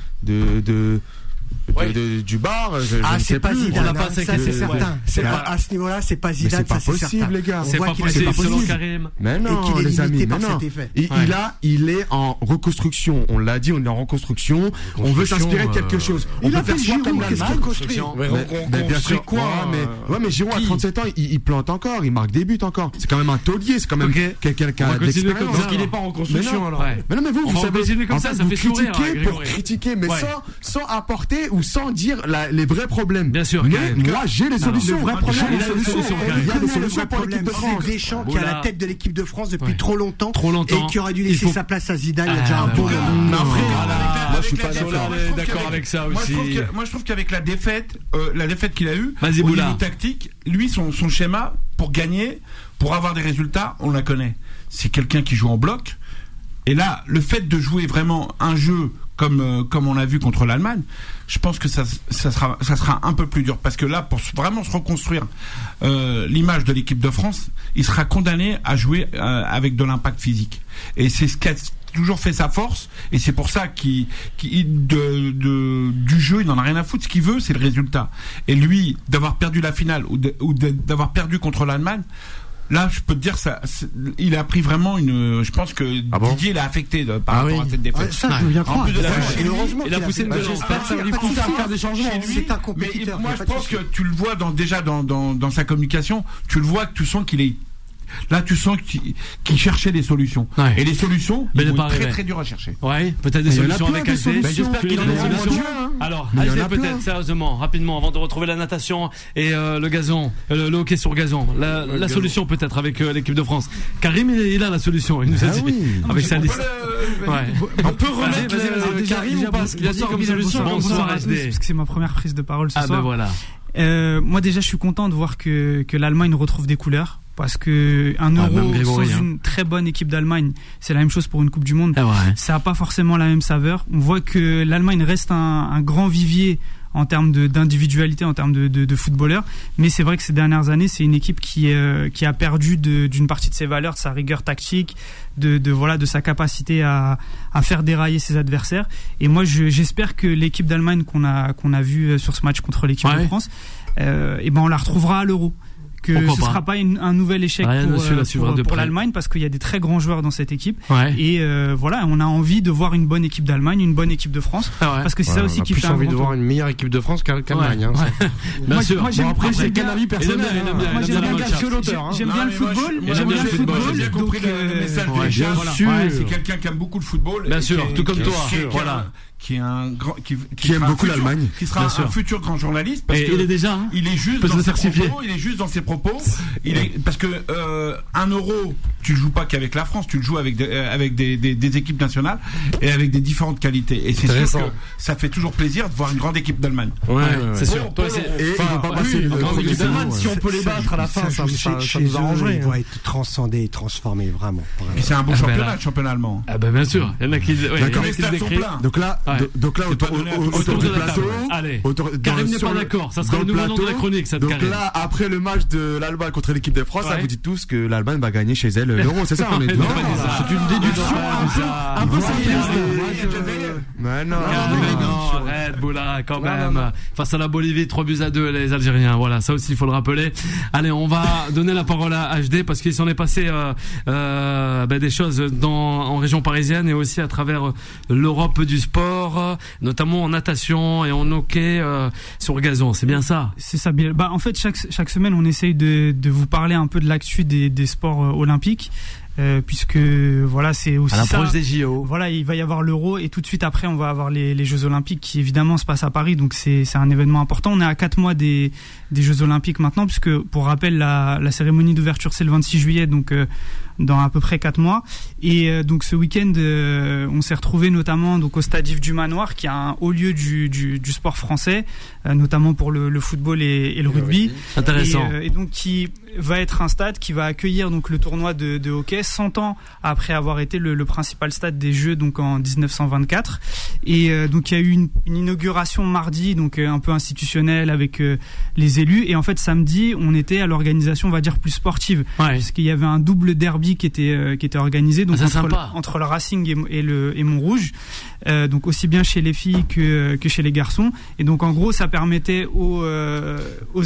de Ouais. De, de, du bar, je, ah, je c'est pas plus. Zidane, hein, ça c'est certain. Ouais. C'est pas, à ce niveau-là, c'est pas Zidane, c'est pas ça possible, c'est certain. les gars. C'est pas possible, selon Karim. Mais non, les amis, mais non. Il, ouais. il a, il est en reconstruction. On l'a dit, on est en reconstruction. On veut s'inspirer de quelque chose. On peut faire Giroud, comme qu'est-ce qu'il construit? Mais bien sûr, quoi. Mais ouais, mais Giroud à trente-sept ans, il plante encore, il marque des buts encore. C'est quand même un taulier, c'est quand même quelqu'un qui a d'expérience. Donc il est pas en reconstruction alors. Mais non, mais vous, vous savez, comme ça, ça fait sourire. Pour critiquer, mais sans apporter ou sans dire les vrais problèmes. Bien sûr. Mais moi, j'ai les solutions. Le vrai problème, il y a des solutions. Il y a des solutions pour l'équipe de France. C'est Deschamps qui est à la tête de l'équipe de France depuis trop longtemps. Trop longtemps. Et qui aurait dû laisser sa place à Zidane il y a déjà un bon moment. Non, moi, je suis pas d'accord avec ça aussi. Moi, je trouve qu'avec la défaite, la défaite qu'il a eue, au niveau tactique, lui, son schéma pour gagner, pour avoir des résultats, on la connaît. C'est quelqu'un qui joue en bloc. Et là, le fait de jouer vraiment un jeu comme euh, comme on l'a vu contre l'Allemagne, je pense que ça ça sera ça sera un peu plus dur parce que là, pour vraiment se reconstruire euh, l'image de l'équipe de France, il sera condamné à jouer euh, avec de l'impact physique. Et c'est ce qui a toujours fait sa force, et c'est pour ça qu'il, qu'il de, de du jeu, il n'en a rien à foutre. Ce qu'il veut, c'est le résultat. Et lui, d'avoir perdu la finale ou, de, ou de, d'avoir perdu contre l'Allemagne. Là, je peux te dire ça. Il a pris vraiment une. Je pense que ah bon Didier l'a affecté de, par ah rapport oui. à cette défaite. Ouais, ça, je veux bien croire. Il a poussé une gueule. J'espère que ça va lui pousser à faire des changements. C'est un compétiteur. Mais moi, je pense que tu le vois dans, déjà dans, dans, dans sa communication. Tu le vois que tu sens qu'il est. Là, tu sens qu'il, qu'il cherchait des solutions. Ouais. Et les solutions, ils vont être très très dures à chercher. Ouais, peut-être des solutions avec A C. J'espère qu'il a des solutions. Alors, A C peut-être, sérieusement, rapidement, avant de retrouver la natation et euh, le gazon, euh, le hockey sur gazon. La, la solution peut-être avec euh, l'équipe de France. Karim, il, il a la solution. Il nous a ah dit oui. avec sa liste. Le... Ouais. On peut remettre vas-y, vas-y, vas-y, Karim ou pas ce qu'il a dit comme solution. Bonsoir H D. Parce que c'est ma première prise de parole ce soir. Ah ben voilà. Euh, moi déjà je suis content de voir que, que l'Allemagne retrouve des couleurs parce que un euro ah, sans hein. une très bonne équipe d'Allemagne, c'est la même chose pour une Coupe du Monde. Ah ouais. Ça n'a pas forcément la même saveur. On voit que l'Allemagne reste un, un grand vivier en termes de, d'individualité, en termes de, de, de footballeurs, mais c'est vrai que ces dernières années, c'est une équipe qui, euh, qui a perdu de, d'une partie de ses valeurs, de sa rigueur tactique, de, de voilà, de sa capacité à, à faire dérailler ses adversaires. Et moi, je, j'espère que l'équipe d'Allemagne qu'on a qu'on a vue sur ce match contre l'équipe ouais. de France, euh, et ben on la retrouvera à l'Euro. Que Pourquoi ce ne sera pas une, un nouvel échec Rien pour, euh, pour, pour l'Allemagne parce qu'il y a des très grands joueurs dans cette équipe ouais. et euh, voilà, on a envie de voir une bonne équipe d'Allemagne, une bonne équipe de France ah ouais. parce que c'est ouais, ça aussi qui fait un envie de voir une meilleure équipe de France qu'Allemagne. Ouais. Hein, bien sûr. Moi, j'aime, après, c'est qu'un avis personnel. Moi, j'aime bien l'auteur. J'aime bien le football. J'aime bien le football. J'ai bien compris le message de Richard. C'est quelqu'un qui aime beaucoup le football. Bien sûr, tout comme toi. Voilà. Qui est un grand, qui, qui, qui aime beaucoup futur, l'Allemagne, qui sera un, un futur grand journaliste. Parce et que il est déjà, hein, il est juste dans ses propos, il est juste dans ses propos. Il est parce que euh, un euro, tu le joues pas qu'avec la France, tu le joues avec des, avec des, des, des équipes nationales et avec des différentes qualités. Et c'est sûr que ça fait toujours plaisir de voir une grande équipe d'Allemagne. Ouais, ouais, ouais c'est sûr. Toi, c'est, et ils vont pas passer une grande équipe d'Allemagne. Si on peut les battre à la fin, ça, ça, ça nous arrangerait. Ils vont être transcendés, transformés vraiment. Et c'est un bon championnat, le championnat allemand. Ah ben bien sûr. Il y en a qui, d'accord. Donc là, donc là. Autour de la plateau. Allez. Karim n'est pas d'accord. Ça sera le nouveau nom de la chronique, ça de Donc là, après le match de l'Allemagne contre l'équipe de France, ouais. vous dites tous que l'Allemagne va gagner chez elle l'Euro, c'est ça? Non, c'est une déduction. Un peu simpliste. Mais non, mais non, arrête, Boula, quand non, même. Non, non. Face à la Bolivie, trois buts à deux, les Algériens. Voilà, ça aussi, il faut le rappeler. Allez, on va donner la parole à H D parce qu'il s'en est passé euh, euh, ben, des choses dans, en région parisienne et aussi à travers l'Europe du sport, notamment en natation et en hockey euh, sur gazon. C'est bien ça? C'est ça. Bah, en fait, chaque, chaque semaine, on essaye de, de vous parler un peu de l'actu des, des sports euh, olympiques. Euh, puisque voilà, c'est aussi à l'approche ça. Des J O. Voilà, il va y avoir l'Euro et tout de suite après on va avoir les, les Jeux Olympiques qui évidemment se passent à Paris, donc c'est c'est un événement important. On est à quatre mois des des Jeux Olympiques maintenant, puisque pour rappel la la cérémonie d'ouverture c'est le vingt-six juillet, donc euh, dans à peu près quatre mois. Et euh, donc ce week-end euh, on s'est retrouvé notamment donc au stade Yves du Manoir, qui est un haut lieu du du, du sport français, euh, notamment pour le, le football et, et le rugby. Intéressant. Et, euh, et donc qui va être un stade qui va accueillir donc le tournoi de, de hockey cent ans après avoir été le, le principal stade des Jeux, donc en dix-neuf cent vingt-quatre. Et euh, donc il y a eu une, une inauguration mardi, donc euh, un peu institutionnelle avec euh, les élus. Et en fait samedi on était à l'organisation, on va dire, plus sportive, ouais. Parce qu'il y avait un double derby qui était euh, qui était organisé, donc ah, entre, le, entre le Racing et, et le et Montrouge, euh, donc aussi bien chez les filles que que chez les garçons. Et donc en gros ça permettait aux euh, aux,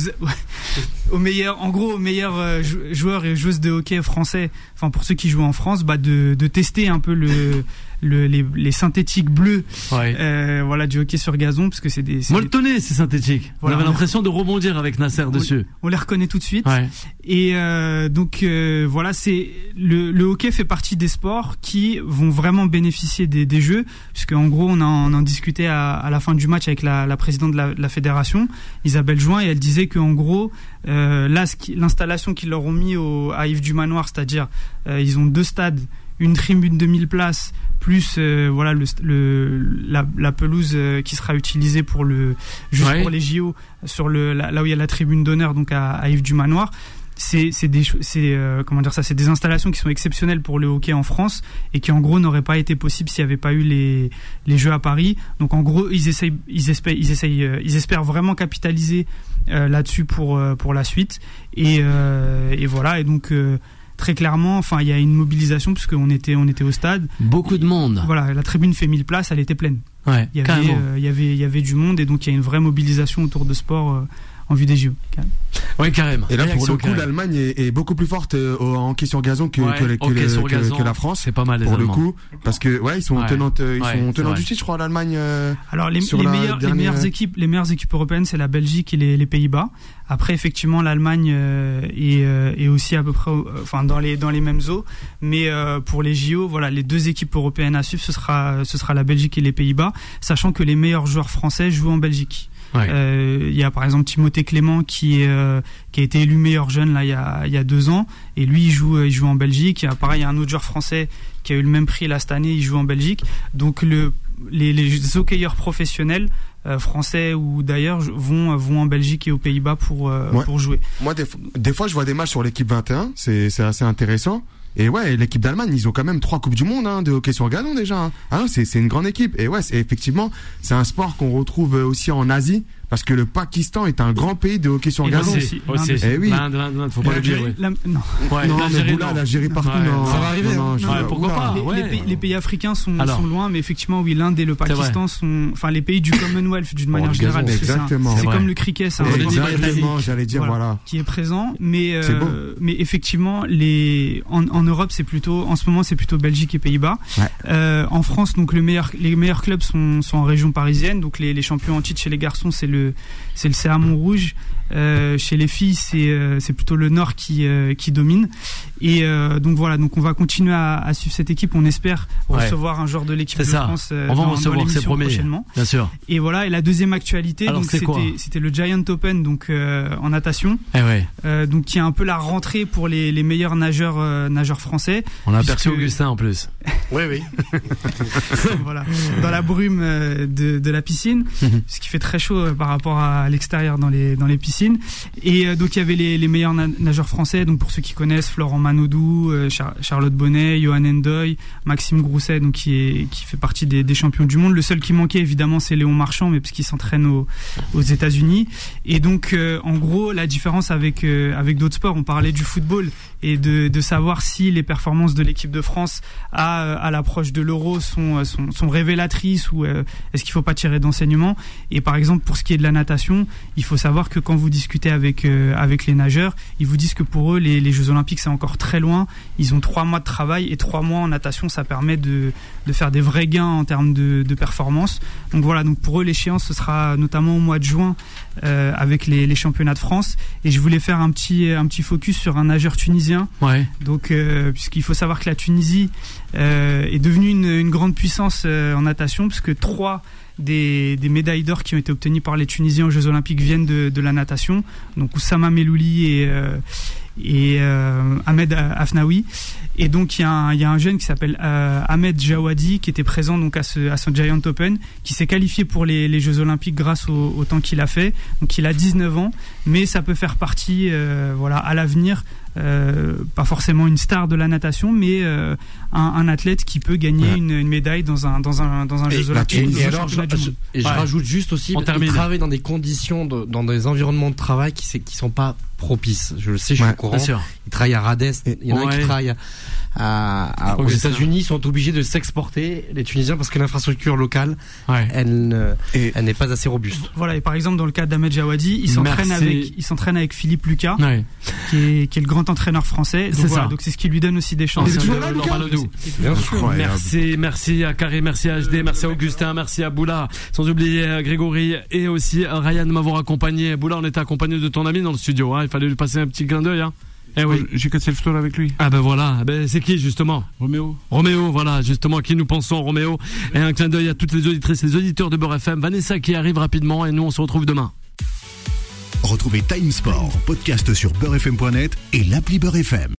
aux meilleurs, en gros aux meilleurs joueurs et joueuses de hockey français, enfin pour ceux qui jouent en France, bah de, de tester un peu le, le les, les synthétiques bleus, ouais. euh, voilà, du hockey sur gazon, parce que c'est des. Molletonné, c'est synthétique. Voilà. On avait l'impression de rebondir avec Nasser on, dessus. On les reconnaît tout de suite. Ouais. Et euh, donc euh, voilà, c'est le, le hockey fait partie des sports qui vont vraiment bénéficier des, des Jeux, puisque en gros on en, on en discutait à, à la fin du match avec la, la présidente de la, de la fédération, Isabelle Join, et elle disait que en gros euh, là, l'installation qu'ils leur ont mis au, à Yves du Manoir, c'est-à-dire euh, ils ont deux stades, une tribune de mille places, plus euh, voilà le, le la, la pelouse euh, qui sera utilisée pour le juste ouais. pour les J O, sur le là, là où il y a la tribune d'honneur, donc à, à Yves du Manoir. C'est c'est des c'est euh, comment dire ça, c'est des installations qui sont exceptionnelles pour le hockey en France et qui en gros n'auraient pas été possibles s'il n'y avait pas eu les les Jeux à Paris. Donc en gros ils essayent ils espèrent ils essayent euh, ils espèrent vraiment capitaliser euh, là-dessus pour euh, pour la suite, et euh, et voilà, et donc euh, très clairement, enfin il y a une mobilisation puisqu'on était on était au stade. Beaucoup de monde. Voilà, la tribune fait mille places, elle était pleine. Ouais, il y avait euh, il y avait il y avait du monde, et donc il y a une vraie mobilisation autour de sport euh, en vue des J O. Oui, carrément. Et là, Réaction pour le coup, carrément. l'Allemagne est, est beaucoup plus forte euh, en hockey sur gazon que, ouais, que, que, okay, que, gazon, que la France. C'est pas mal, les pour Allemands. le coup, parce que ouais, ils sont ouais. tenantes, ils ouais, sont tenants du titre, je crois, l'Allemagne. Euh, Alors les, les, meilleurs, dernière... les meilleures équipes, les meilleures équipes européennes, c'est la Belgique et les, les Pays-Bas. Après, effectivement, l'Allemagne euh, est, euh, est aussi à peu près, euh, enfin dans les dans les mêmes eaux. Mais euh, pour les J O, voilà, les deux équipes européennes à suivre, ce sera ce sera la Belgique et les Pays-Bas, sachant que les meilleurs joueurs français jouent en Belgique. Il ouais. euh, y a par exemple Timothée Clément qui est euh, qui a été élu meilleur jeune là il y a il y a deux ans, et lui il joue il joue en Belgique. Il y a pareil, il y a un autre joueur français qui a eu le même prix là cette année, il joue en Belgique. Donc le les les hockeyeurs professionnels euh, français ou d'ailleurs vont vont en Belgique et aux Pays-Bas pour euh, ouais. pour jouer. Moi des, des fois je vois des matchs sur l'équipe vingt et un, c'est c'est assez intéressant. Et ouais, l'équipe d'Allemagne, ils ont quand même trois coupes du monde hein, de hockey sur gazon déjà. Hein. Ah non, c'est c'est une grande équipe. Et ouais, c'est effectivement, c'est un sport qu'on retrouve aussi en Asie, parce que le Pakistan est un grand pays de hockey sur et gazon. Aussi, aussi. Eh oui. L'Inde, l'Inde, l'Inde, faut pas le dire. Oui. La, non, ouais, non, mais Boula, l'Algérie partout, ouais. non. Ça va arriver. Non, non, ouais, pourquoi pas. Les, ouais. les, pays, les pays africains sont, sont loin, mais effectivement, oui, l'Inde et le Pakistan sont, enfin, les pays du Commonwealth d'une manière générale. Gazon, exactement. C'est comme le cricket, c'est un sport exactement, j'allais dire voilà, voilà, qui est présent, mais euh, mais effectivement, les en, en Europe, c'est plutôt, en ce moment, c'est plutôt Belgique et Pays-Bas. Ouais. Euh, en France, donc le meilleur, les meilleurs clubs sont sont en région parisienne. Donc les les champions en titre chez les garçons, c'est le c'est le C A Montrouge. Euh, chez les filles, c'est euh, c'est plutôt le Nord qui euh, qui domine. Et euh, donc voilà, donc on va continuer à, à suivre cette équipe. On espère ouais. recevoir un joueur de l'équipe c'est de ça. France euh, on va dans, recevoir, dans l'émission prochainement. Bien sûr. Et voilà. Et la deuxième actualité, alors, donc c'était c'était le Giant Open, donc euh, en natation. Eh ouais. Euh, donc qui est un peu la rentrée pour les les meilleurs nageurs euh, nageurs français. On a aperçu Augustin en plus. Oui oui. Voilà. Dans la brume euh, de de la piscine, ce qui fait très chaud euh, par rapport à l'extérieur dans les dans les piscines. piscine. Et euh, donc il y avait les, les meilleurs na- nageurs français. Donc pour ceux qui connaissent, Florent Manodou, euh, Char- Charlotte Bonnet, Johan Endoy, Maxime Grousset, donc qui est qui fait partie des, des champions du monde. Le seul qui manquait évidemment c'est Léon Marchand, mais parce qu'il s'entraîne aux, aux États-Unis. Et donc euh, en gros la différence avec euh, avec d'autres sports, on parlait du football et de, de savoir si les performances de l'équipe de France à, à l'approche de l'Euro sont, sont, sont révélatrices ou euh, est-ce qu'il ne faut pas tirer d'enseignements. Et par exemple, pour ce qui est de la natation, il faut savoir que quand vous discutez avec, euh, avec les nageurs, ils vous disent que pour eux, les, les Jeux Olympiques, c'est encore très loin. Ils ont trois mois de travail et trois mois en natation, ça permet de, de faire des vrais gains en termes de, de performance. Donc voilà, donc pour eux, l'échéance, ce sera notamment au mois de juin euh, avec les, les championnats de France. Et je voulais faire un petit, un petit focus sur un nageur tunisien. Ouais. Donc, euh, puisqu'il faut savoir que la Tunisie euh, est devenue une, une grande puissance euh, en natation, puisque trois des, des médailles d'or qui ont été obtenues par les Tunisiens aux Jeux Olympiques viennent de, de la natation. Donc Oussama Melouli et, euh, et euh, Ahmed Afnaoui. Et donc il y a un, il y a un jeune qui s'appelle euh, Ahmed Jawadi qui était présent donc à ce, à ce Giant Open, qui s'est qualifié pour les, les Jeux Olympiques grâce au, au temps qu'il a fait. Donc il a dix-neuf ans, mais ça peut faire partie, euh, voilà, à l'avenir. Euh, pas forcément une star de la natation, mais euh, un, un athlète qui peut gagner ouais. une, une médaille dans un dans un dans un Jeux Olympiques. Et, et alors, je, je, et je ouais. rajoute juste aussi, il travaille dans des conditions, de, dans des environnements de travail qui qui sont pas propices. Je le sais, je suis ouais, au courant. Il travaille à Rades. Il y en a ouais. un qui travaille à, à, aux États-Unis. Ils sont obligés de s'exporter, les Tunisiens, parce que l'infrastructure locale, ouais. elle, ne, elle n'est pas assez robuste. Voilà. Et par exemple, dans le cas d'Ahmed Jawadi, il s'entraîne avec, il s'entraîne avec Philippe Lucas, ouais. qui est qui est le grand entraîneur français. Donc, c'est voilà, ça. Donc c'est ce qui lui donne aussi des chances. C'est toujours là, Lucas. Bien sûr. Merci, merci à Karim, merci à H D, merci à Augustin, merci à Boula, sans oublier Grégory et aussi Ryan de m'avoir accompagné. Boula, on était accompagné de ton ami dans le studio. Hein. Il fallait lui passer un petit clin d'œil. Hein. Eh oui. J'ai cassé le tour avec lui. Ah ben voilà, ben c'est qui justement? Roméo. Roméo, voilà, justement, qui nous pensons, Roméo. Et un clin d'œil à toutes les auditrices et les auditeurs de Beurre F M. Vanessa qui arrive rapidement et nous on se retrouve demain. Retrouvez Time Sport en podcast sur beurre f m point net et l'appli Beurre F M.